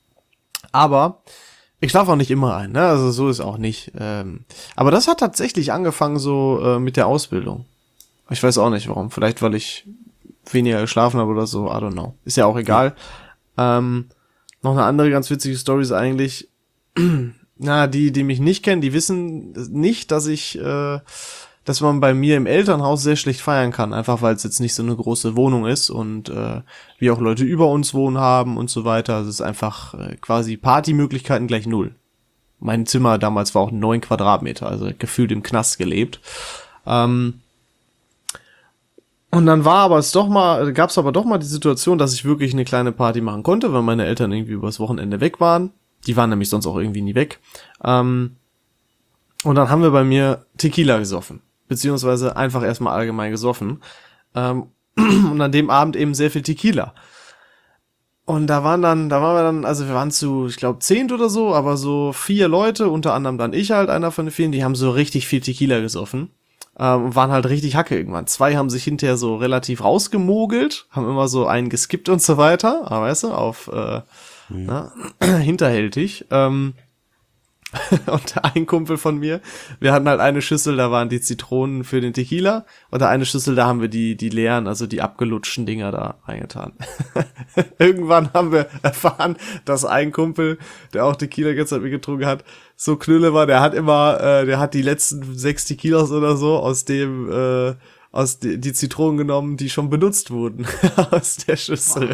aber ich schlafe auch nicht immer ein, ne? Also so ist auch nicht. Ähm, aber das hat tatsächlich angefangen so äh, mit der Ausbildung. Ich weiß auch nicht warum. Vielleicht weil ich weniger geschlafen habe oder so. I don't know. Ist ja auch egal. Ähm, noch eine andere ganz witzige Story ist eigentlich, na, die, die mich nicht kennen, die wissen nicht, dass ich, äh, dass man bei mir im Elternhaus sehr schlecht feiern kann, einfach weil es jetzt nicht so eine große Wohnung ist und äh, wir auch Leute über uns wohnen haben und so weiter. Es ist einfach äh, quasi Partymöglichkeiten gleich null. Mein Zimmer damals war auch neun Quadratmeter, also gefühlt im Knast gelebt. Ähm, und dann war aber es doch mal, gab es aber doch mal die Situation, dass ich wirklich eine kleine Party machen konnte, weil meine Eltern irgendwie übers Wochenende weg waren. Die waren nämlich sonst auch irgendwie nie weg. Ähm, und dann haben wir bei mir Tequila gesoffen, beziehungsweise einfach erstmal allgemein gesoffen. Ähm, und an dem Abend eben sehr viel Tequila. Und da waren dann, da waren wir dann, also wir waren zu, ich glaube, zehnt oder so, aber so vier Leute, unter anderem dann ich halt, einer von den vielen, die haben so richtig viel Tequila gesoffen. Ähm, und waren halt richtig Hacke irgendwann. Zwei haben sich hinterher so relativ rausgemogelt, haben immer so einen geskippt und so weiter, aber weißt du, auf äh, mhm. na, hinterhältig. Ähm, und ein Kumpel von mir, wir hatten halt eine Schüssel, da waren die Zitronen für den Tequila, und eine Schüssel, da haben wir die die leeren, also die abgelutschten Dinger da reingetan. Irgendwann haben wir erfahren, dass ein Kumpel, der auch Tequila gestern mitgetrunken hat, so Knülle war, der hat immer, äh, der hat die letzten sechs Tequilas oder so aus dem, äh, aus die, die Zitronen genommen, die schon benutzt wurden, aus der Schüssel.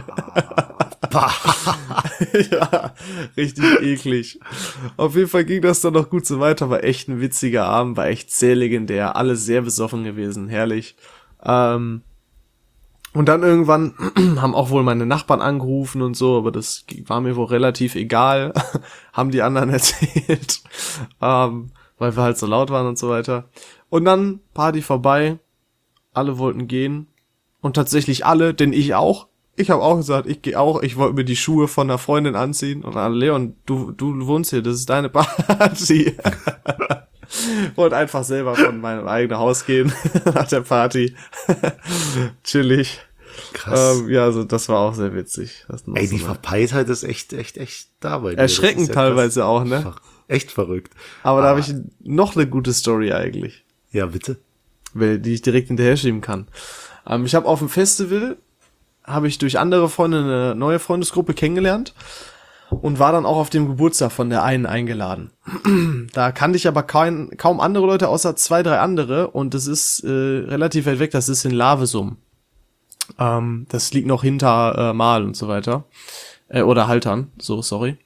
Ja, richtig eklig. Auf jeden Fall ging das dann noch gut so weiter, war echt ein witziger Abend, war echt sehr legendär, alle sehr besoffen gewesen, herrlich. Ähm, und dann irgendwann haben auch wohl meine Nachbarn angerufen und so, aber das war mir wohl relativ egal, haben die anderen erzählt, ähm, weil wir halt so laut waren und so weiter. Und dann Party vorbei, alle wollten gehen und tatsächlich alle, denn ich auch. Ich habe auch gesagt, ich gehe auch, ich wollte mir die Schuhe von einer Freundin anziehen und alle, Leon, du du wohnst hier, das ist deine Party. Wollte einfach selber von meinem eigenen Haus gehen nach der Party. Chillig. Krass. Ähm, ja, also das war auch sehr witzig. Das Ey, die so Verpeiltheit ist echt, echt, echt da bei dir. Erschreckend ja teilweise krass. Auch, ne? Echt verrückt. Aber ah. da habe ich noch eine gute Story eigentlich. Ja, bitte. Die ich direkt hinterher schieben kann. Ähm, ich habe auf dem Festival habe ich durch andere Freunde eine neue Freundesgruppe kennengelernt und war dann auch auf dem Geburtstag von der einen eingeladen. Da kannte ich aber kein, kaum andere Leute, außer zwei, drei andere, und das ist äh, relativ weit weg, das ist in Lavesum. Ähm, das liegt noch hinter äh, Mal und so weiter. Äh, oder Haltern, so, sorry.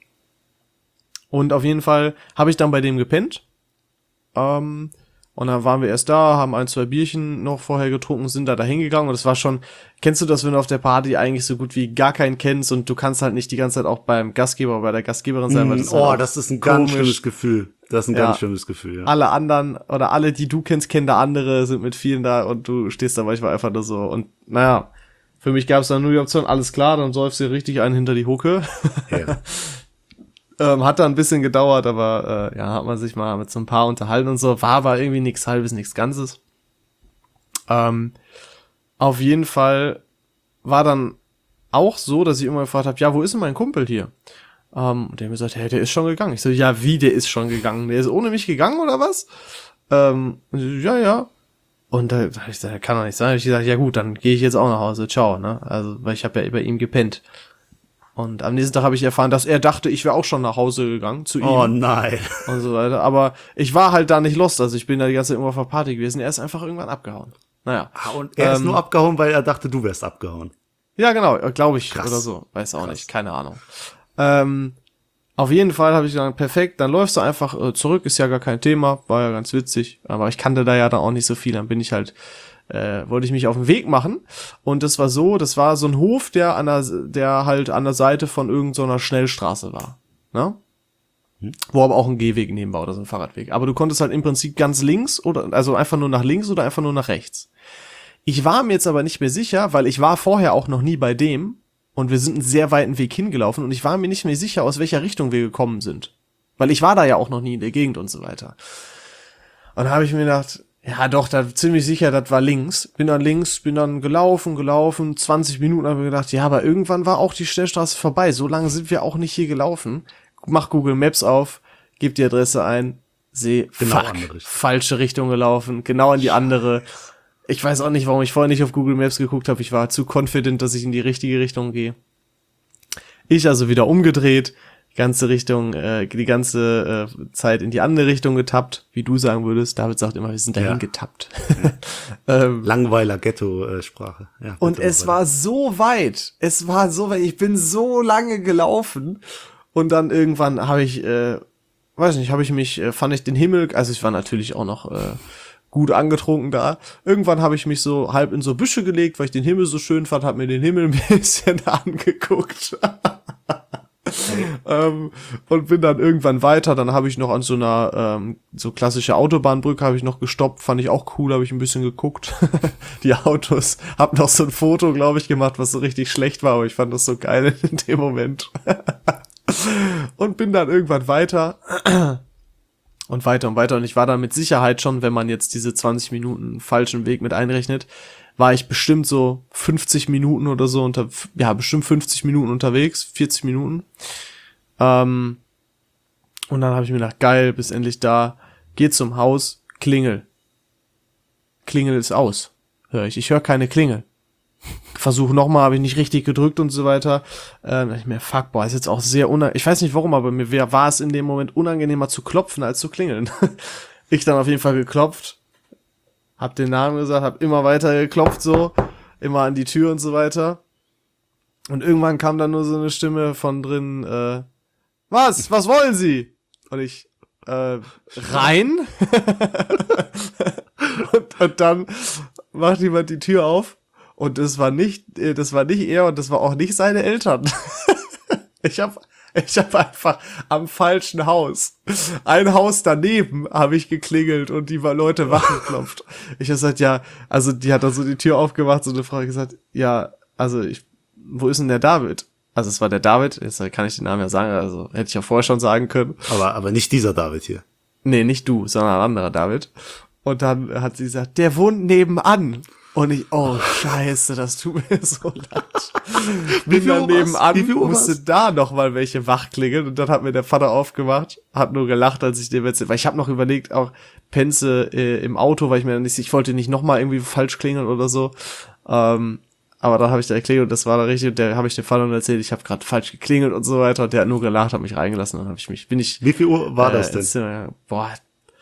Und auf jeden Fall habe ich dann bei dem gepennt. Ähm, Und dann waren wir erst da, haben ein, zwei Bierchen noch vorher getrunken, sind da dahin gegangen, und es war schon, kennst du das, wenn du auf der Party eigentlich so gut wie gar keinen kennst und du kannst halt nicht die ganze Zeit auch beim Gastgeber oder bei der Gastgeberin sein, weil das mm, oh, halt das ist ein ganz schlimmes Gefühl. Das ist ein ja. ganz schlimmes Gefühl, ja. Alle anderen oder alle, die du kennst, kennen da andere, sind mit vielen da und du stehst da manchmal einfach nur so. Und naja, für mich gab es dann nur die Option, alles klar, dann säufst du richtig einen hinter die Hucke. Ja. Ähm, hat da ein bisschen gedauert, aber äh, ja, hat man sich mal mit so ein paar unterhalten und so. War aber irgendwie nichts Halbes, nichts Ganzes. Ähm, auf jeden Fall war dann auch so, dass ich immer gefragt habe, ja, wo ist denn mein Kumpel hier? Ähm, und der hat mir gesagt, hey, der ist schon gegangen. Ich so, ja, wie, der ist schon gegangen? Der ist ohne mich gegangen oder was? Ähm, und ich so, ja, ja. Und da, da hab ich gesagt, kann doch nicht sein. Da hab ich gesagt, ja gut, dann gehe ich jetzt auch nach Hause. Ciao, ne? Also, weil ich habe ja bei ihm gepennt. Und am nächsten Tag habe ich erfahren, dass er dachte, ich wäre auch schon nach Hause gegangen zu ihm. Oh nein. Und so weiter. Aber ich war halt da nicht lost. Also ich bin da die ganze Zeit irgendwo auf der Party gewesen. Er ist einfach irgendwann abgehauen. Naja. Ah, und er ähm, ist nur abgehauen, weil er dachte, du wärst abgehauen. Ja, genau. Glaube ich. Krass. Oder so. Weiß auch Krass. Nicht. Keine Ahnung. Ähm, auf jeden Fall habe ich gesagt, perfekt, dann läufst du einfach äh, zurück. Ist ja gar kein Thema. War ja ganz witzig. Aber ich kannte da ja dann auch nicht so viel. Dann bin ich halt Äh, wollte ich mich auf den Weg machen, und das war so, das war so ein Hof, der an der, der halt an der Seite von irgendeiner Schnellstraße war, ne? Hm. Wo aber auch ein Gehweg neben war oder so ein Fahrradweg. Aber du konntest halt im Prinzip ganz links oder, also einfach nur nach links oder einfach nur nach rechts. Ich war mir jetzt aber nicht mehr sicher, weil ich war vorher auch noch nie bei dem, und wir sind einen sehr weiten Weg hingelaufen, und ich war mir nicht mehr sicher, aus welcher Richtung wir gekommen sind. Weil ich war da ja auch noch nie in der Gegend und so weiter. Und da habe ich mir gedacht, ja doch, da ziemlich sicher, das war links. Bin dann links, bin dann gelaufen, gelaufen, zwanzig Minuten habe ich gedacht, ja, aber irgendwann war auch die Schnellstraße vorbei. So lange sind wir auch nicht hier gelaufen. Mach Google Maps auf, gib die Adresse ein, seh, genau, fuck, falsche Richtung gelaufen, genau in die andere. Ich weiß auch nicht, warum ich vorher nicht auf Google Maps geguckt habe. Ich war zu confident, dass ich in die richtige Richtung gehe. Ich also wieder umgedreht, ganze Richtung, äh, die ganze äh, Zeit in die andere Richtung getappt, wie du sagen würdest. David sagt immer, wir sind dahin ja. getappt. Ja. ähm, Langweiler Ghetto-Sprache. Ja, und es war so weit. Es war so weit. Ich bin so lange gelaufen. Und dann irgendwann habe ich, äh, weiß nicht, habe ich mich, äh, fand ich den Himmel, also ich war natürlich auch noch äh, gut angetrunken da. Irgendwann habe ich mich so halb in so Büsche gelegt, weil ich den Himmel so schön fand, habe mir den Himmel ein bisschen angeguckt. ähm, und bin dann irgendwann weiter. Dann habe ich noch an so einer ähm, so klassische Autobahnbrücke habe ich noch gestoppt, fand ich auch cool, habe ich ein bisschen geguckt. Die Autos, hab noch so ein Foto, glaube ich, gemacht, was so richtig schlecht war, aber ich fand das so geil in dem Moment. Und bin dann irgendwann weiter und weiter und weiter. Und ich war dann mit Sicherheit schon, wenn man jetzt diese zwanzig Minuten falschen Weg mit einrechnet, war ich bestimmt so fünfzig Minuten oder so unter, ja, bestimmt fünfzig Minuten unterwegs, vierzig Minuten. Ähm, und dann habe ich mir gedacht, geil, bis endlich da, geh zum Haus, Klingel. Klingel ist aus, höre ich. Ich höre keine Klingel. Versuche nochmal, habe ich nicht richtig gedrückt und so weiter. Ähm, ich mir, fuck, boah, ist jetzt auch sehr unangenehm. Ich weiß nicht warum, aber mir war es in dem Moment unangenehmer zu klopfen als zu klingeln. Ich dann auf jeden Fall geklopft. Hab den Namen gesagt, hab immer weiter geklopft so, immer an die Tür und so weiter. Und irgendwann kam dann nur so eine Stimme von drin, äh, was, was wollen Sie? Und ich, äh, rein? und, und dann macht jemand die Tür auf und das war nicht, das war nicht er und das war auch nicht seine Eltern. Ich hab Ich habe einfach am falschen Haus. Ein Haus daneben habe ich geklingelt und die Leute wach geklopft. Ich habe gesagt, ja, also die hat dann so die Tür aufgemacht, so eine Frau gesagt, ja, also ich, wo ist denn der David? Also es war der David, jetzt kann ich den Namen ja sagen, also hätte ich ja vorher schon sagen können. Aber aber nicht dieser David hier. Nee, nicht du, sondern ein anderer David. Und dann hat sie gesagt, der wohnt nebenan. Und ich, oh scheiße, das tut mir so leid. Bin dann nebenan, musste da noch mal welche wach klingeln und dann hat mir der Vater aufgemacht, hat nur gelacht, als ich dem erzählt, weil ich habe noch überlegt, auch Penze äh, im Auto, weil ich mir dann nicht, ich wollte nicht noch mal irgendwie falsch klingeln oder so. Ähm, aber dann habe ich da erklärt und das war da richtig und der habe ich dem Vater erzählt, ich habe gerade falsch geklingelt und so weiter und der hat nur gelacht, hat mich reingelassen und dann habe ich mich, bin ich. Wie viel Uhr war äh, das denn? Zimmer, boah.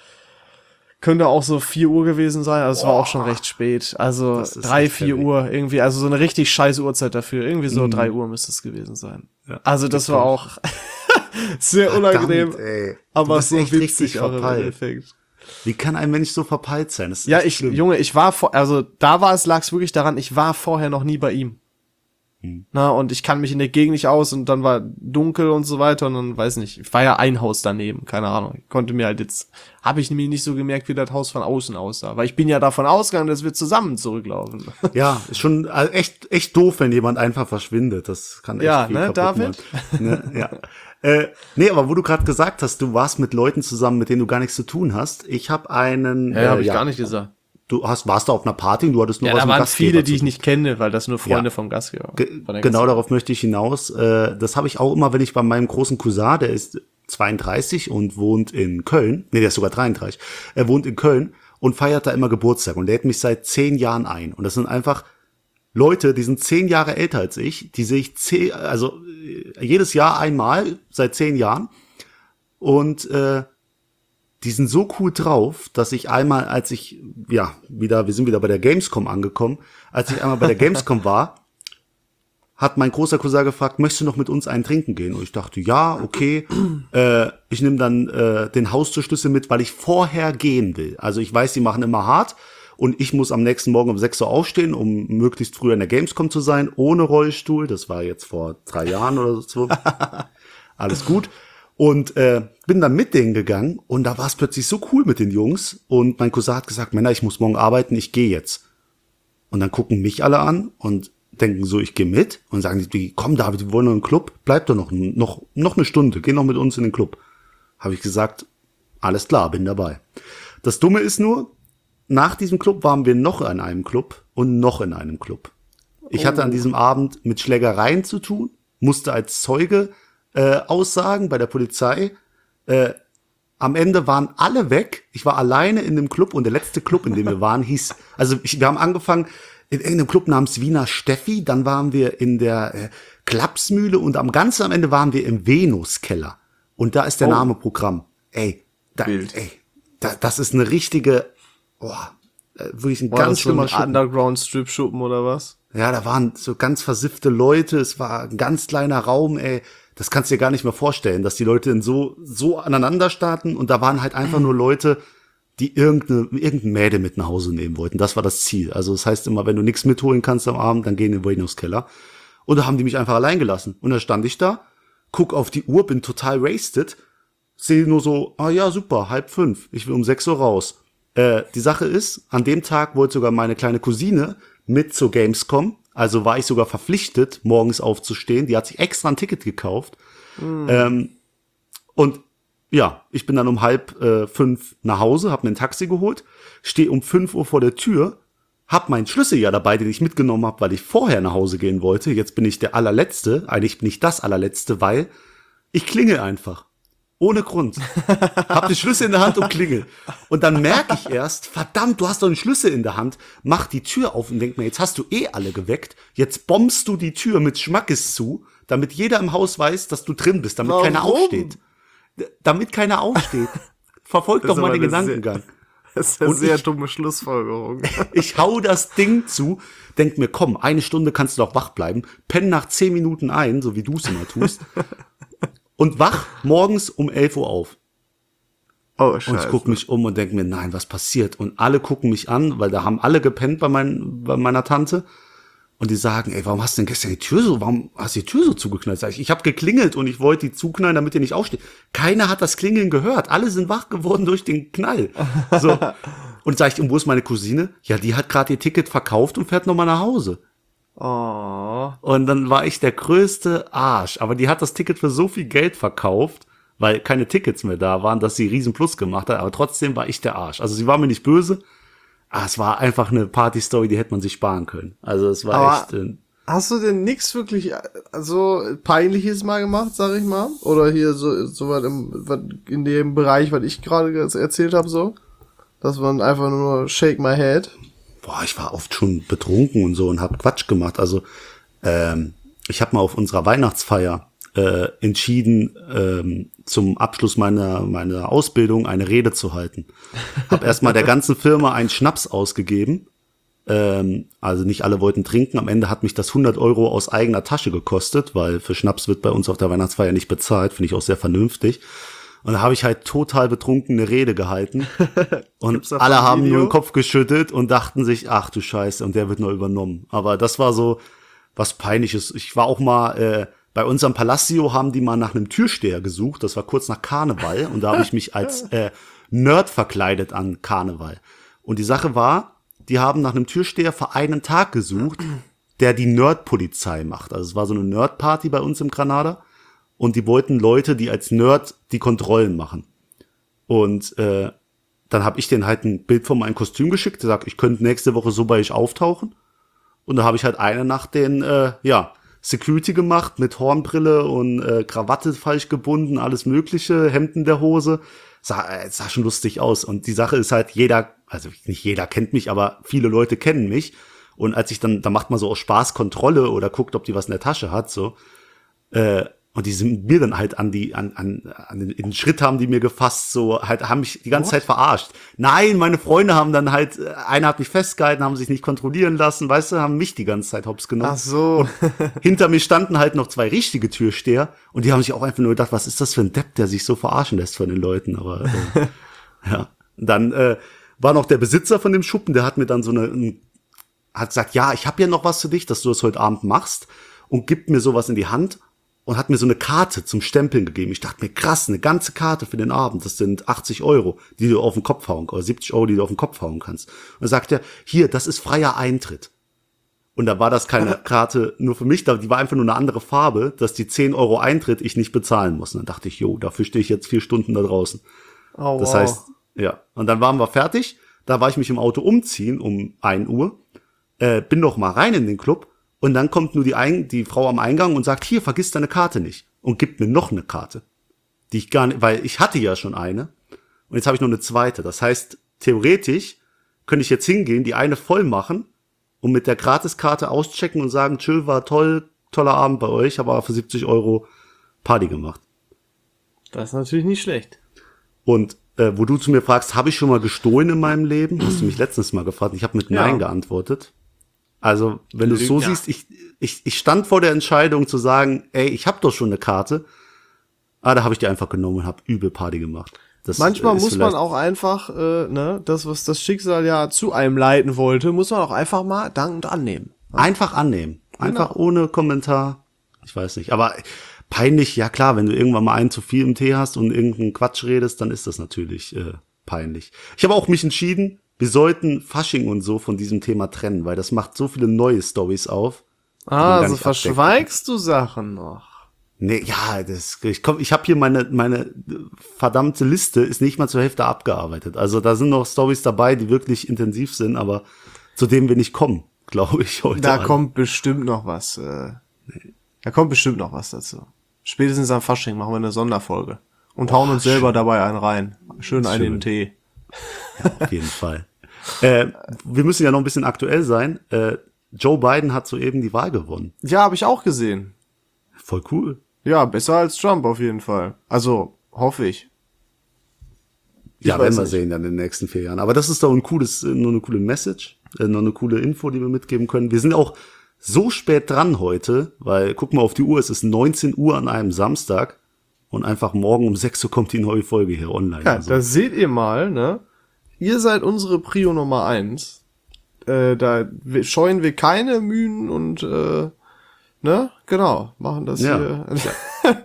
Könnte auch so vier Uhr gewesen sein, also es war auch schon recht spät. Also drei, vier Uhr irgendwie, also so eine richtig scheiß Uhrzeit dafür. Irgendwie so mm. drei Uhr müsste es gewesen sein. Ja, also das war auch sehr unangenehm, Verdammt, aber so witzig auch im Endeffekt. Wie kann ein Mensch so verpeilt sein? Das ist ja, ich, schlimm. Junge, ich war vor, also da war es, lag es wirklich daran, ich war vorher noch nie bei ihm. Hm. Na, und ich kann mich in der Gegend nicht aus und dann war dunkel und so weiter und dann, weiß nicht, ich war ja ein Haus daneben, keine Ahnung. Ich konnte mir halt jetzt, habe ich nämlich nicht so gemerkt, wie das Haus von außen aussah, weil ich bin ja davon ausgegangen, dass wir zusammen zurücklaufen. Ja, ist schon also echt, echt doof, wenn jemand einfach verschwindet, das kann echt ja, viel ne, David? Ne, ja. Äh, nee, aber wo du gerade gesagt hast, du warst mit Leuten zusammen, mit denen du gar nichts zu tun hast. Ich habe einen... Ja, äh, habe ich ja, gar nicht gesagt. Du hast, warst da auf einer Party und du hattest nur ja, was mit Gastgeber. Ja, da waren viele, die ich nicht kenne, weil das nur Freunde ja. vom Gastgeber. Ge- genau darauf möchte ich hinaus. Äh, das habe ich auch immer, wenn ich bei meinem großen Cousin, der ist zweiunddreißig und wohnt in Köln, nee, der ist sogar dreiunddreißig, er wohnt in Köln und feiert da immer Geburtstag und lädt mich seit zehn Jahren ein. Und das sind einfach Leute, die sind zehn Jahre älter als ich, die sehe ich zehn, also jedes Jahr einmal, seit zehn Jahren. Und äh, die sind so cool drauf, dass ich einmal, als ich, ja, wieder, wir sind wieder bei der Gamescom angekommen, als ich einmal bei der Gamescom war, hat mein großer Cousin gefragt, möchtest du noch mit uns einen trinken gehen? Und ich dachte, ja, okay, äh, ich nehme dann äh, den Haustürschlüssel mit, weil ich vorher gehen will. Also ich weiß, die machen immer hart und ich muss am nächsten Morgen um sechs Uhr aufstehen, um möglichst früh in der Gamescom zu sein, ohne Rollstuhl. Das war jetzt vor drei Jahren oder so. Alles gut. Und äh, bin dann mit denen gegangen und da war es plötzlich so cool mit den Jungs und mein Cousin hat gesagt, Männer, ich muss morgen arbeiten, ich gehe jetzt. Und dann gucken mich alle an und denken so, ich gehe mit und sagen die, komm David, wir wollen noch in den Club, bleib doch noch, noch, noch eine Stunde, geh noch mit uns in den Club. Habe ich gesagt, alles klar, bin dabei. Das Dumme ist nur, nach diesem Club waren wir noch in einem Club und noch in einem Club. Ich hatte an diesem Abend mit Schlägereien zu tun, musste als Zeuge Äh, Aussagen bei der Polizei. Äh, am Ende waren alle weg. Ich war alleine in dem Club und der letzte Club, in dem wir waren, hieß, also ich, wir haben angefangen in irgendeinem Club namens Wiener Steffi, dann waren wir in der äh, Klapsmühle und am ganz am Ende waren wir im Venuskeller. Und da ist der Oh. Name Programm. Ey, da, Wild. ey da, das ist eine richtige, boah, äh, wirklich ein War ganz das so schlimmer ein Schuppen. Underground-Strip-Schuppen oder was? Ja, da waren so ganz versiffte Leute, es war ein ganz kleiner Raum, ey. Das kannst du dir gar nicht mehr vorstellen, dass die Leute in so, so aneinander starten und da waren halt einfach nur Leute, die irgendeine, irgendein Mädel mit nach Hause nehmen wollten. Das war das Ziel. Also das heißt immer, wenn du nichts mitholen kannst am Abend, dann geh in den Venuskeller. Und da haben die mich einfach allein gelassen. Und dann stand ich da, guck auf die Uhr, bin total wasted, sehe nur so, ah ja, super, halb fünf, ich will um sechs Uhr raus. Äh, die Sache ist, an dem Tag wollte sogar meine kleine Cousine mit zur Gamescom, also war ich sogar verpflichtet, morgens aufzustehen, die hat sich extra ein Ticket gekauft. Mhm. Ähm, und ja, ich bin dann um halb äh, fünf nach Hause, hab mir ein Taxi geholt, stehe um fünf Uhr vor der Tür, hab meinen Schlüssel ja dabei, den ich mitgenommen habe, weil ich vorher nach Hause gehen wollte. Jetzt bin ich der allerletzte, eigentlich bin ich das allerletzte, weil ich klingel einfach. Ohne Grund. Hab den Schlüssel in der Hand und klingel. Und dann merke ich erst, verdammt, du hast doch einen Schlüssel in der Hand. Mach die Tür auf und denk mir, jetzt hast du eh alle geweckt. Jetzt bombst du die Tür mit Schmackes zu, damit jeder im Haus weiß, dass du drin bist, damit Warum? keiner aufsteht. D- Damit keiner aufsteht. Verfolg Das doch ist mal aber den eine Gedankengang. Das ist eine Und sehr ich- dumme Schlussfolgerung. Ich hau das Ding zu, denk mir, komm, eine Stunde kannst du doch wach bleiben, penn nach zehn Minuten ein, so wie du es immer tust, und wach morgens um elf Uhr auf. Oh, Und scheiße. ich guck mich um und denk mir, nein, was passiert? Und alle gucken mich an, weil da haben alle gepennt bei, mein, bei meiner Tante. Und die sagen, ey, warum hast du denn gestern die Tür so, warum hast du die Tür so zugeknallt? Sag ich, ich habe geklingelt und ich wollte die zuknallen, damit ihr nicht aufsteht. Keiner hat das Klingeln gehört. Alle sind wach geworden durch den Knall. So. Und sag ich, und wo ist meine Cousine? Ja, die hat gerade ihr Ticket verkauft und fährt nochmal nach Hause. Oh. Und dann war ich der größte Arsch. Aber die hat das Ticket für so viel Geld verkauft, weil keine Tickets mehr da waren, dass sie riesen Plus gemacht hat. Aber trotzdem war ich der Arsch. Also sie war mir nicht böse. Ah, es war einfach eine Party-Story, die hätte man sich sparen können. Also es war Aber echt... Äh, Hast du denn nix wirklich so Peinliches mal gemacht, sag ich mal? Oder hier so, so was im, was in dem Bereich, was ich gerade erzählt habe, so? Dass man einfach nur shake my head. boah, ich war oft schon betrunken und so und hab Quatsch gemacht. Also ähm, ich habe mal auf unserer Weihnachtsfeier äh, entschieden, ähm, zum Abschluss meiner meiner Ausbildung eine Rede zu halten. Hab erstmal der ganzen Firma einen Schnaps ausgegeben. Ähm, also nicht alle wollten trinken. Am Ende hat mich das hundert Euro aus eigener Tasche gekostet, weil für Schnaps wird bei uns auf der Weihnachtsfeier nicht bezahlt. Finde ich auch sehr vernünftig. Und da habe ich halt total betrunken eine Rede gehalten. Und davon alle ein haben Video? nur den Kopf geschüttelt und dachten sich, ach du Scheiße, und der wird nur übernommen. Aber das war so was Peinliches. Ich war auch mal, äh, bei unserem Palacio haben die mal nach einem Türsteher gesucht. Das war kurz nach Karneval. Und da habe ich mich als äh, Nerd verkleidet an Karneval. Und die Sache war, die haben nach einem Türsteher für einen Tag gesucht, der die Nerd-Polizei macht. Also es war so eine Nerd-Party bei uns im Granada. Und die wollten Leute, die als Nerd die Kontrollen machen. Und äh, dann habe ich denen halt ein Bild von meinem Kostüm geschickt. Der sagt, ich könnte nächste Woche so bei euch auftauchen. Und da habe ich halt eine Nacht den, äh, ja, Security gemacht mit Hornbrille und äh, Krawatte falsch gebunden, alles mögliche, Hemden der Hose. Sah, äh, sah schon lustig aus. Und die Sache ist halt, jeder, also nicht jeder kennt mich, aber viele Leute kennen mich. Und als ich dann, da macht man so aus Spaß Kontrolle oder guckt, ob die was in der Tasche hat, so. Äh, und die sind mir dann halt an die, an, an, an den, in den Schritt haben die mir gefasst, so, halt, haben mich die ganze What? Zeit verarscht. Nein, meine Freunde haben dann halt, äh, einer hat mich festgehalten, haben sich nicht kontrollieren lassen, weißt du, haben mich die ganze Zeit hops genommen. Ach so. Hinter mir standen halt noch zwei richtige Türsteher und die haben sich auch einfach nur gedacht, was ist das für ein Depp, der sich so verarschen lässt von den Leuten, aber, äh, ja. Dann, äh, war noch der Besitzer von dem Schuppen, der hat mir dann so eine, ein, hat gesagt, ja, ich habe ja noch was für dich, dass du das heute Abend machst und gibt mir sowas in die Hand und hat mir so eine Karte zum Stempeln gegeben. Ich dachte mir, krass, eine ganze Karte für den Abend, das sind achtzig Euro, die du auf den Kopf hauen, oder siebzig Euro, die du auf den Kopf hauen kannst. Und dann sagt er, hier, das ist freier Eintritt. Und da war das keine Karte nur für mich, die war einfach nur eine andere Farbe, dass die zehn Euro Eintritt ich nicht bezahlen muss. Und dann dachte ich, jo, dafür stehe ich jetzt vier Stunden da draußen. Oh, Das wow. heißt, ja. Und dann waren wir fertig. Da war ich mich im Auto umziehen um ein Uhr. Äh, bin noch mal rein in den Club. Und dann kommt nur die, Ein- die Frau am Eingang und sagt, hier, vergiss deine Karte nicht. Und gibt mir noch eine Karte. Die ich gar nicht, weil ich hatte ja schon eine. Und jetzt habe ich noch eine zweite. Das heißt, theoretisch könnte ich jetzt hingehen, die eine voll machen und mit der Gratiskarte auschecken und sagen, tschö, war toll, toller Abend bei euch, habe aber für siebzig Euro Party gemacht. Das ist natürlich nicht schlecht. Und äh, wo du zu mir fragst, habe ich schon mal gestohlen in meinem Leben? Hast du mich letztens mal gefragt. Ich habe mit Ja. Nein geantwortet. Also, wenn du es so Ja. siehst, ich, ich, ich stand vor der Entscheidung zu sagen, ey, ich habe doch schon eine Karte. Ah, da habe ich die einfach genommen und habe übel Party gemacht. Das Manchmal ist muss man vielleicht- auch einfach, äh, ne, das, was das Schicksal ja zu einem leiten wollte, muss man auch einfach mal dankend annehmen. Einfach annehmen. Einfach Genau. ohne Kommentar. Ich weiß nicht. Aber peinlich, ja klar, wenn du irgendwann mal einen zu viel im Tee hast und irgendeinen Quatsch redest, dann ist das natürlich äh, peinlich. Ich habe auch mich entschieden, wir sollten Fasching und so von diesem Thema trennen, weil das macht so viele neue Storys auf. Ah, gar also nicht abdecken. verschweigst du Sachen noch. Nee, ja, das, ich komm, ich habe hier meine meine verdammte Liste ist nicht mal zur Hälfte abgearbeitet. Also da sind noch Storys dabei, die wirklich intensiv sind, aber zu denen wir nicht kommen, glaube ich heute. Da an. kommt bestimmt noch was. Äh, da kommt bestimmt noch was dazu. Spätestens am Fasching machen wir eine Sonderfolge. Und hauen uns selber dabei einen rein. Schön einen in den Tee. Auf jeden Fall. Äh, wir müssen ja noch ein bisschen aktuell sein. Äh, Joe Biden hat soeben die Wahl gewonnen. Ja, habe ich auch gesehen. Voll cool. Ja, besser als Trump auf jeden Fall. Also, hoffe ich. Ich Ja, weiß werden wir nicht. sehen dann in den nächsten vier Jahren. Aber das ist doch ein cooles, äh, nur eine coole Message, äh, noch eine coole Info, die wir mitgeben können. Wir sind auch so spät dran heute, weil guck mal auf die Uhr, es ist neunzehn Uhr an einem Samstag und einfach morgen um sechs Uhr kommt die neue Folge hier online. Ja, Also, da seht ihr mal, ne? Ihr seid unsere Prio Nummer eins. Äh, da we- scheuen wir keine Mühen und, äh, ne? Genau, machen das Ja. hier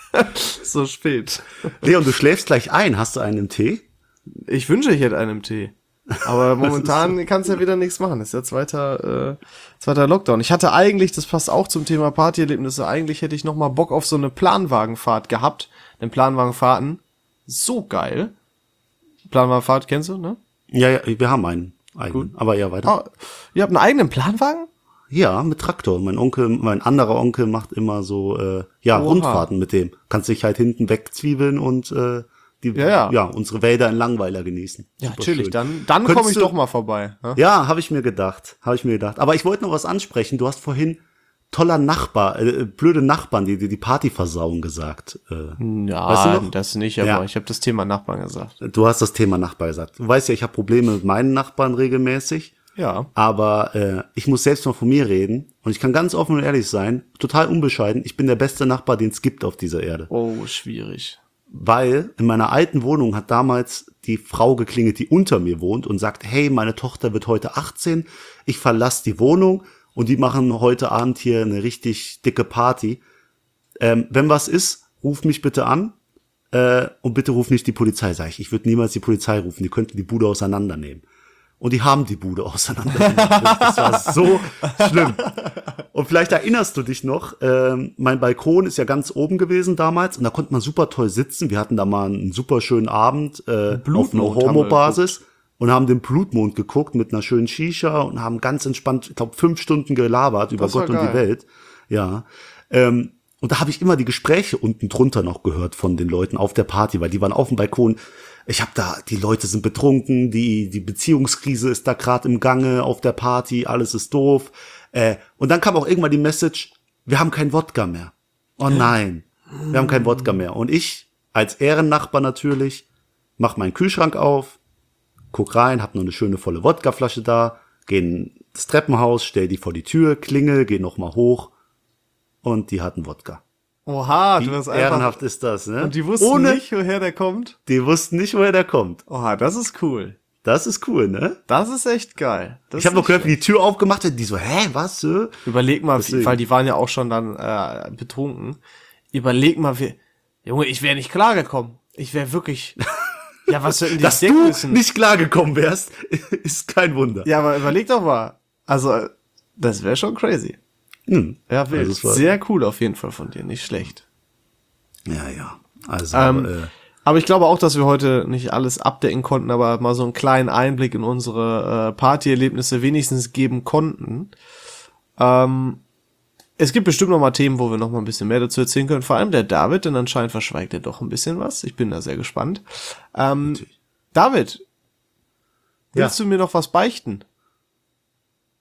so spät. Leon, du schläfst gleich ein. Hast du einen im Tee? Ich wünsche, ich hätte einen im Tee. Aber momentan kannst du ja wieder nichts machen. Das ist ja zweiter, äh, zweiter Lockdown. Ich hatte eigentlich, das passt auch zum Thema Partyerlebnisse, eigentlich hätte ich noch mal Bock auf so eine Planwagenfahrt gehabt. Denn Planwagenfahrten, so geil. Planwagenfahrt kennst du, ne? Ja, ja, wir haben einen eigenen. Aber ja, weiter. Ah, ihr habt einen eigenen Planwagen? Ja, mit Traktor. Mein Onkel, mein anderer Onkel macht immer so, äh, ja, Oha. Rundfahrten mit dem. Kannst dich halt hinten wegzwiebeln und äh, die, Ja, ja. ja, unsere Wälder in Langweiler genießen. Ja, Super natürlich. schön. Dann, dann Könntest komme ich du- doch mal vorbei. Ne? Ja, habe ich mir gedacht, habe ich mir gedacht. Aber ich wollte noch was ansprechen. Du hast vorhin toller Nachbar, äh, blöde Nachbarn, die dir die Party versauen gesagt. Äh, Ja, Weißt du noch? das nicht, aber Ja. ich habe das Thema Nachbarn gesagt. du hast das Thema Nachbar gesagt. Du weißt ja, ich habe Probleme mit meinen Nachbarn regelmäßig. Ja. Aber äh, ich muss selbst mal von mir reden und ich kann ganz offen und ehrlich sein, total unbescheiden, ich bin der beste Nachbar, den es gibt auf dieser Erde. Oh, schwierig. Weil in meiner alten Wohnung hat damals die Frau geklingelt, die unter mir wohnt und sagt, hey, meine Tochter wird heute achtzehn, ich verlasse die Wohnung und die machen heute Abend hier eine richtig dicke Party. Ähm, wenn was ist, ruf mich bitte an äh, und bitte ruf nicht die Polizei, sag ich. Ich würde niemals die Polizei rufen, die könnten die Bude auseinandernehmen. Und die haben die Bude auseinandergenommen. Das war so schlimm. Und vielleicht erinnerst du dich noch, ähm, mein Balkon ist ja ganz oben gewesen damals und da konnte man super toll sitzen. Wir hatten da mal einen super schönen Abend äh, auf Blutmond einer haben wir Homo-Basis und haben den Blutmond geguckt mit einer schönen Shisha und haben ganz entspannt, ich glaube, fünf Stunden gelabert über Das war Gott und die geil. Welt. Ja. Ähm, und da habe ich immer die Gespräche unten drunter noch gehört von den Leuten auf der Party, weil die waren auf dem Balkon. Ich habe da, die Leute sind betrunken, die die Beziehungskrise ist da gerade im Gange auf der Party, alles ist doof. Äh, und dann kam auch irgendwann die Message, wir haben kein Wodka mehr. Oh nein, wir haben kein Wodka mehr. Und ich, als Ehrennachbar natürlich, mach meinen Kühlschrank auf, guck rein, hab noch eine schöne volle Wodkaflasche da, geh ins Treppenhaus, stell die vor die Tür, klingel, geh noch mal hoch und die hatten Wodka. Oha, Wie du hast einfach... ehrenhaft ist das, ne? Und die wussten Ohne, nicht, woher der kommt? die wussten nicht, woher der kommt. Oha, das ist cool. Das ist cool, ne? Das ist echt geil. Das Ich habe ist noch gehört, nicht wie die Tür aufgemacht hat, die so, hä, was? Äh? Überleg mal, Deswegen. weil die waren ja auch schon dann äh, betrunken. Überleg mal, wie, Junge, ich wäre nicht klargekommen. Ich wäre wirklich, ja, was hätten die Dass denken du müssen? nicht klargekommen wärst, ist kein Wunder. Ja, aber überleg doch mal. Also, das wäre schon crazy. Hm. Ja, wild. Also es war- Sehr cool auf jeden Fall von dir, nicht schlecht. Ja, ja. Also, Ähm, äh, Aber ich glaube auch, dass wir heute nicht alles abdecken konnten, aber mal so einen kleinen Einblick in unsere äh, Partyerlebnisse wenigstens geben konnten. Ähm, es gibt bestimmt noch mal Themen, wo wir noch mal ein bisschen mehr dazu erzählen können. Vor allem der David, denn anscheinend verschweigt er doch ein bisschen was. Ich bin da sehr gespannt. Ähm, David, willst Ja. du mir noch was beichten?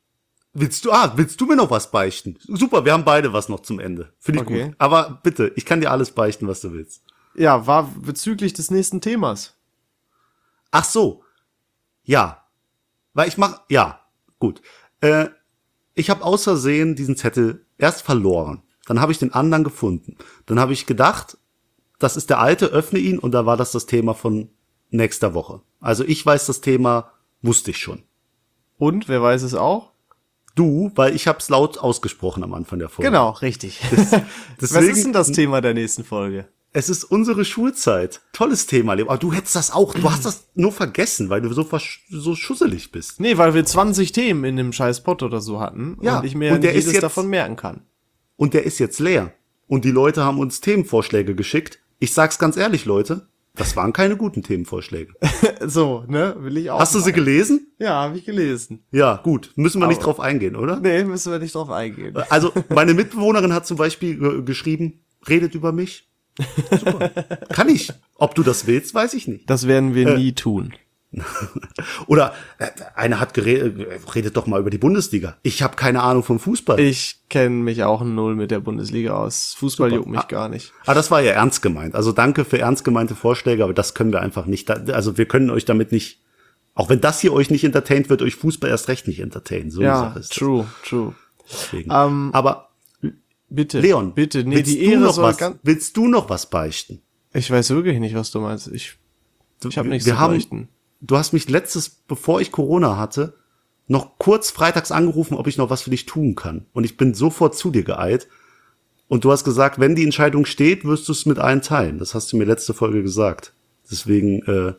Willst du, ah, willst du mir noch was beichten? Super, wir haben beide was noch zum Ende. Finde ich Okay. gut. Aber bitte, ich kann dir alles beichten, was du willst. Ja, war bezüglich des nächsten Themas. Ach so. Ja. Weil ich mach, ja, gut. Äh, ich habe aus Versehen diesen Zettel erst verloren. Dann habe ich den anderen gefunden. Dann habe ich gedacht, das ist der alte, öffne ihn und da war das das Thema von nächster Woche. Also ich weiß das Thema, wusste ich schon. Und, wer weiß es auch? Du, weil ich habe es laut ausgesprochen am Anfang der Folge. Genau, richtig. Deswegen, Was ist denn das Thema der nächsten Folge? Es ist unsere Schulzeit. Tolles Thema, Leo. Aber du hättest das auch, du hast das nur vergessen, weil du so, versch- so schusselig bist. Nee, weil wir zwanzig Themen in dem scheiß Pot oder so hatten Ja, und ich mir und der jedes ist jetzt- davon merken kann. Und der ist jetzt leer. Und die Leute haben uns Themenvorschläge geschickt. Ich sag's ganz ehrlich, Leute, das waren keine guten Themenvorschläge. So, ne, will ich auch. Hast du sie gelesen? Ja, habe ich gelesen. Ja, gut. Müssen wir nicht Aber- drauf eingehen, oder? Nee, müssen wir nicht drauf eingehen. Also, meine Mitbewohnerin hat zum Beispiel ge- geschrieben, redet über mich. Super. Kann ich. Ob du das willst, weiß ich nicht. Das werden wir nie tun. Oder äh, einer hat geredet, redet doch mal über die Bundesliga. Ich habe keine Ahnung vom Fußball. Ich kenne mich auch null mit der Bundesliga aus. Fußball Super. juckt mich Ah. gar nicht. Aber das war ja ernst gemeint. Also danke für ernst gemeinte Vorschläge, aber das können wir einfach nicht. Da- Also wir können euch damit nicht, auch wenn das hier euch nicht entertaint, wird euch Fußball erst recht nicht entertainen. So eine Ja, Sache ist das. true, true. Deswegen. Ähm, aber Bitte, Leon, bitte, nee, willst, die du Ehre noch soll was, ganz. willst du noch was beichten? Ich weiß wirklich nicht, was du meinst. Ich, ich habe nichts wir zu haben, beichten. Du hast mich letztes, bevor ich Corona hatte, noch kurz freitags angerufen, ob ich noch was für dich tun kann. Und ich bin sofort zu dir geeilt. Und du hast gesagt, wenn die Entscheidung steht, wirst du es mit allen teilen. Das hast du mir letzte Folge gesagt. Deswegen, äh,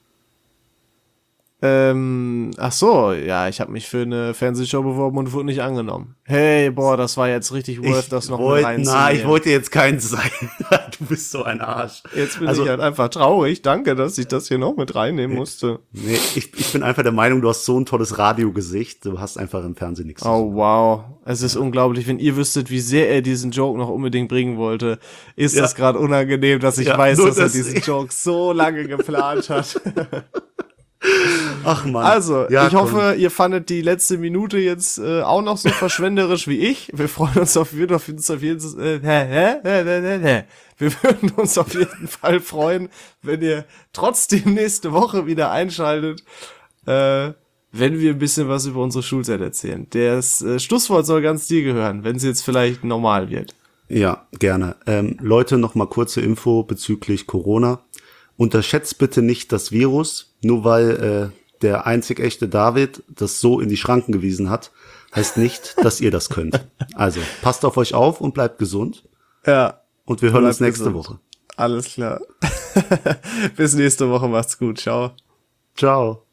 Ähm, ach so, ja, ich habe mich für eine Fernsehshow beworben und wurde nicht angenommen. Hey, boah, das war jetzt richtig worth, ich das noch mit wollte, reinzunehmen. na, ich wollte jetzt kein sein. Du bist so ein Arsch. Jetzt bin Also- ich halt einfach traurig. Danke, dass ich das hier noch mit reinnehmen musste. Nee, ich, ich bin einfach der Meinung, du hast so ein tolles Radiogesicht. Du hast einfach im Fernsehen nichts zu Oh, wow. Es ist unglaublich. Wenn ihr wüsstet, wie sehr er diesen Joke noch unbedingt bringen wollte, ist Ja. das gerade unangenehm, dass ich Ja, weiß, nur dass er das- diesen Joke so lange geplant hat. Ach man. Also, Ja, ich komm. hoffe, ihr fandet die letzte Minute jetzt äh, auch noch so verschwenderisch wie ich. Wir freuen uns auf jeden, auf uns auf jeden äh, hä, hä, hä, hä, hä. Wir würden uns auf jeden Fall freuen, wenn ihr trotzdem nächste Woche wieder einschaltet, äh, wenn wir ein bisschen was über unsere Schulzeit erzählen. Das äh, Schlusswort soll ganz dir gehören, wenn es jetzt vielleicht normal wird. Ja, gerne. Ähm, Leute, noch mal kurze Info bezüglich Corona. Unterschätzt bitte nicht das Virus, nur weil äh, der einzig echte David das so in die Schranken gewiesen hat, heißt nicht, dass ihr das könnt. Also, passt auf euch auf und bleibt gesund. Ja. Und wir hören uns Bleibt nächste gesund. Woche. Alles klar. Bis nächste Woche, macht's gut. Ciao. Ciao.